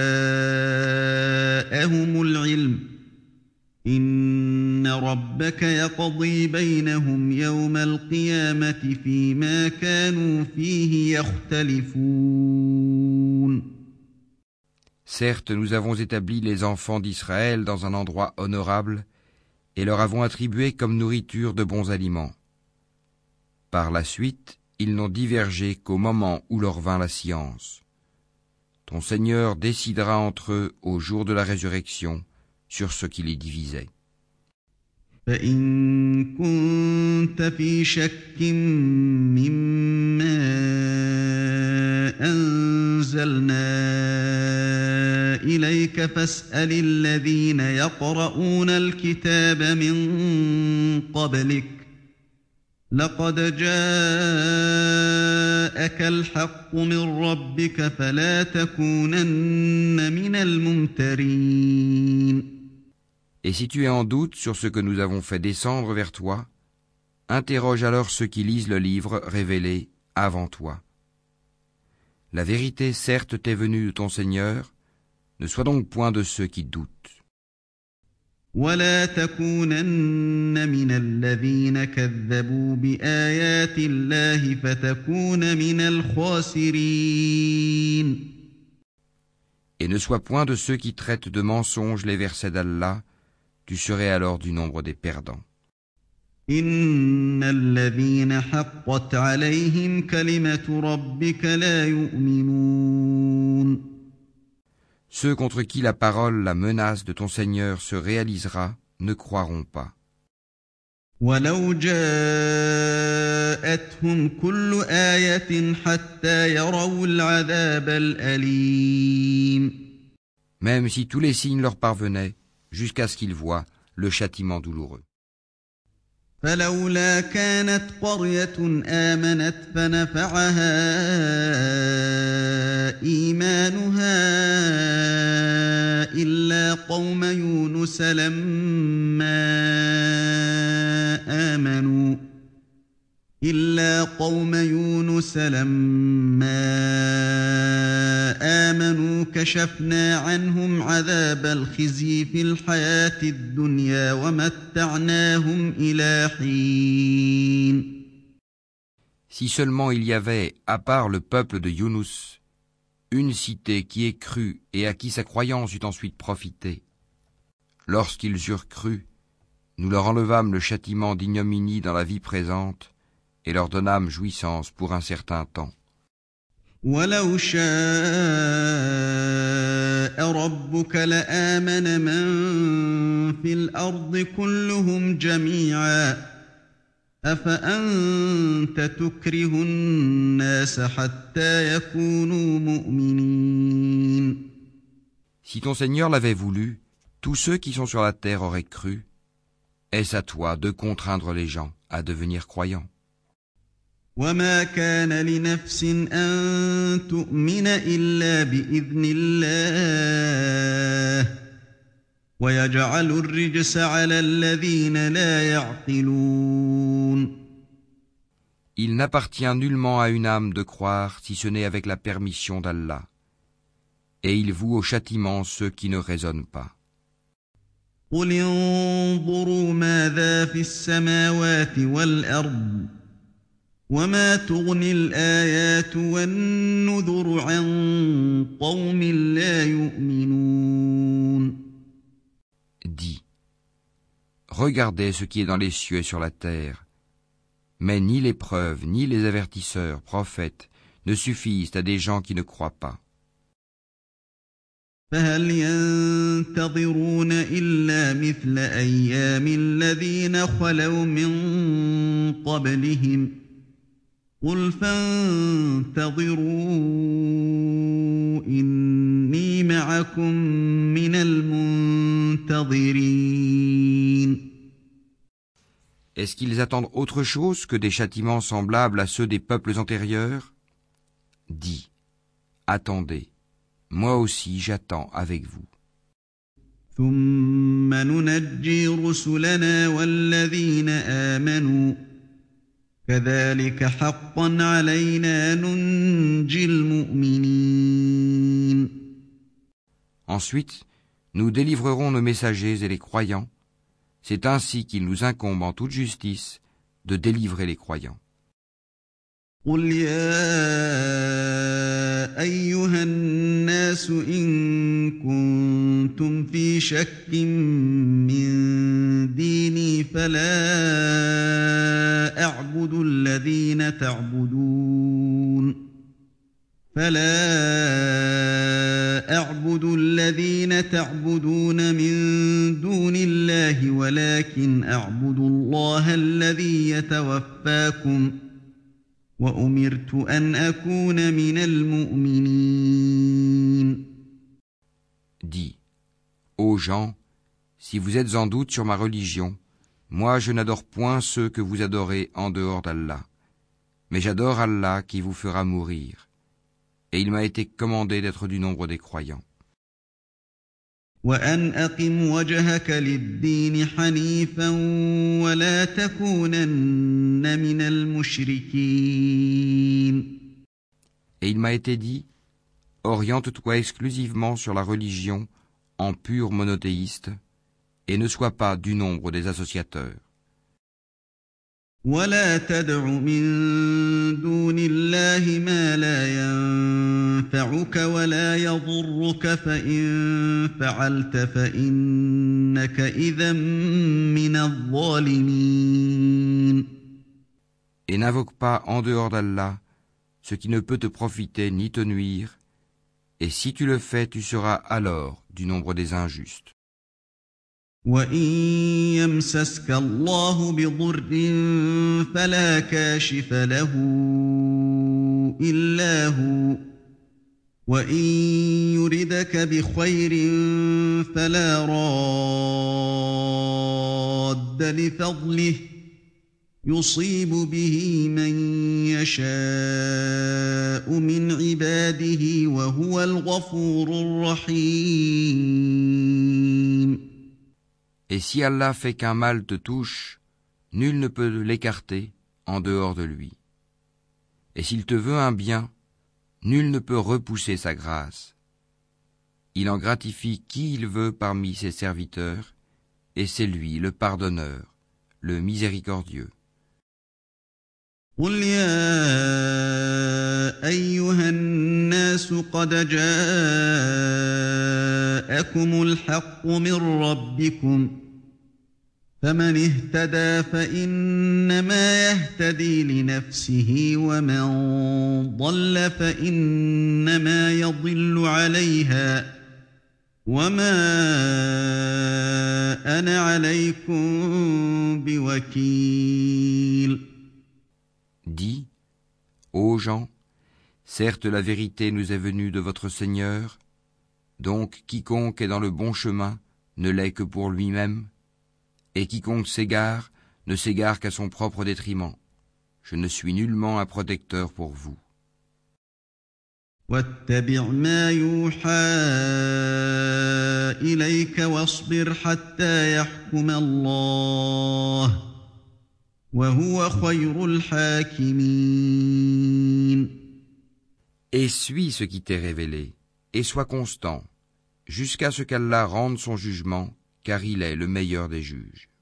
جَاءَهُمُ الْعِلْمُ ۚ إِنَّ رَبَّكَ يَقْضِي بَيْنَهُمْ يَوْمَ الْقِيَامَةِ فِيمَا كَانُوا فِيهِ يَخْتَلِفُونَ. Certes, nous avons établi les enfants d'Israël dans un endroit honorable et leur avons attribué comme nourriture de bons aliments. Par la suite, ils n'ont divergé qu'au moment où leur vint la science. Ton Seigneur décidera entre eux au jour de la résurrection sur ce qui les divisait. فَإِن كُنتَ فِي شَكٍّ مِّمَّا أَنزَلْنَا إِلَيْكَ فَاسْأَلِ الَّذِينَ يَقْرَؤُونَ الْكِتَابَ مِن قَبْلِكَ ۚ لَقَدْ جَاءَكَ الْحَقُّ مِن رَّبِّكَ فَلَا تَكُونَنَّ مِنَ الْمُمْتَرِينَ. Et si tu es en doute sur ce que nous avons fait descendre vers toi, interroge alors ceux qui lisent le livre révélé avant toi. La vérité certes t'est venue de ton Seigneur, ne sois donc point de ceux qui doutent. وَلَا تَكُونَنَّ مِنَ الَّذِينَ كَذَّبُوا بِآيَاتِ اللَّهِ فَتَكُونَ مِنَ الْخَاسِرِينَ. Et ne sois point de ceux qui traitent de mensonges les versets d'Allah, tu serais alors du nombre des perdants. إِنَّ الَّذِينَ حَقَّتْ عَلَيْهِمْ كَلِمَةُ رَبِّكَ لَا يُؤْمِنُونَ. Ceux contre qui la parole, la menace de ton Seigneur se réalisera, ne croiront pas. وَلَوْ جَاءَتْهُمْ كُلُّ آيَةٍ حَتَّىٰ يَرَوُا الْعَذَابَ الْأَلِيمَ. Même si tous les signes leur parvenaient, jusqu'à ce qu'ils voient le châtiment douloureux. فَلَوْلَا كَانَتْ قَرْيَةٌ آمَنَتْ فَنَفَعَهَا إِيمَانُهَا إِلَّا قَوْمَ يُونُسَ لَمَّا آمَنُوا إِلَّا قَوْمَ يُونُسَ لَمَّا آمَنُوا كَشَفْنَا عَنْهُمْ عَذَابَ الْخِزْيِ فِي الْحَيَاةِ الدُّنْيَا وَمَتَّعْنَاهُمْ إِلَىٰ حِينٍ. Si seulement il y avait, à part le peuple de Younous, une cité qui ait cru et à qui sa croyance eut ensuite profité. Lorsqu'ils eurent cru, nous leur enlevâmes le châtiment d'ignominie dans la vie présente et leur donnâmes jouissance pour un certain temps. وَلَوْ شَاءَ رَبُّكَ لَآمَنَ مَن فِي الْأَرْضِ كُلُّهُمْ جَمِيعًا أَفَأَنتَ تُكْرِهُ النَّاسَ حَتَّىٰ يَكُونُوا مُؤْمِنِينَ. Si ton Seigneur l'avait voulu, tous ceux qui sont sur la terre auraient cru. Est-ce à toi de contraindre les gens à devenir croyants? وما كان لنفس أن تؤمن إلا بإذن الله ويجعل الرجس على الذين لا يعقلون. Il n'appartient nullement à une âme de croire si ce n'est avec la permission d'Allah. Et il voue au châtiment ceux qui ne raisonnent pas. قل انظروا ماذا في السماوات والأرض وما تغني الآيات والنذر عن قوم لا يؤمنون. Dis, regardez ce qui est dans les cieux et sur la terre, mais ni les preuves, ni les avertisseurs, prophètes, ne suffisent à des gens qui ne croient pas. فهل ينتظرون إلا مثل أيام الذين خلوا من قبلهم قل فانتظروا إني معكم من المنتظرين. Est-ce qu'ils attendent autre chose que des châtiments semblables à ceux des peuples antérieurs? Dis, attendez, moi aussi j'attends avec vous. ثم ننجي رسلنا والذين آمنوا كذلك حقا علينا ننجي المؤمنين. Ensuite, nous délivrerons nos messagers et les croyants. C'est ainsi qu'il nous incombe en toute justice de délivrer les croyants. قل يا أيها الناس إن كنتم في شك من ديني فلا أعبد الذين تعبدون فلا أعبد الذين تعبدون من دون الله ولكن أعبد الله الذي يتوفاكم وأمرت أن أكون من المؤمنين. Dis, ô gens, si vous êtes en doute sur ma religion, moi je n'adore point ceux que vous adorez en dehors d'Allah, mais j'adore Allah qui vous fera mourir. Et il m'a été commandé d'être du nombre des croyants. وأن أقم وجهك للدين حنيفا ولا تكونن من المشركين. Et il m'a été dit, oriente-toi exclusivement sur la religion en pur monothéiste et ne sois pas du nombre des associateurs. ولا تدع من دون الله ما لا ينفعك ولا يضرك فإن فعلت فإنك إذا من الظالمين. Et n'invoque pas en dehors d'Allah ce qui ne peut te profiter ni te nuire, et si tu le fais, tu seras alors du nombre des injustes. وَإِن يَمْسَسْكَ اللَّهُ بِضُرٍّ فَلَا كَاشِفَ لَهُ إِلَّا هُوَ وَإِن يُرِدْكَ بِخَيْرٍ فَلَا رَادَّ لِفَضْلِهِ يُصِيبُ بِهِ مَن يَشَاءُ مِنْ عِبَادِهِ وَهُوَ الْغَفُورُ الرَّحِيمُ. Et si Allah fait qu'un mal te touche, nul ne peut l'écarter en dehors de lui. Et s'il te veut un bien, nul ne peut repousser sa grâce. Il en gratifie qui il veut parmi ses serviteurs, et c'est lui le pardonneur, le miséricordieux. قل يا أيها الناس قد جاءكم الحق من ربكم فمن اهتدى فإنما يهتدي لنفسه ومن ضل فإنما يضل عليها وما أنا عليكم بوكيل. Dis, ô gens, certes la vérité nous est venue de votre Seigneur, donc quiconque est dans le bon chemin ne l'est que pour lui-même, et quiconque s'égare ne s'égare qu'à son propre détriment. Je ne suis nullement un protecteur pour vous. واتبع ما يوحى إليك واصبر حتى يحكم الله وهو خير الحاكمين. Et suis ce qui t'est révélé, et sois constant, jusqu'à ce qu'Allah rende son jugement, car il est le meilleur des juges.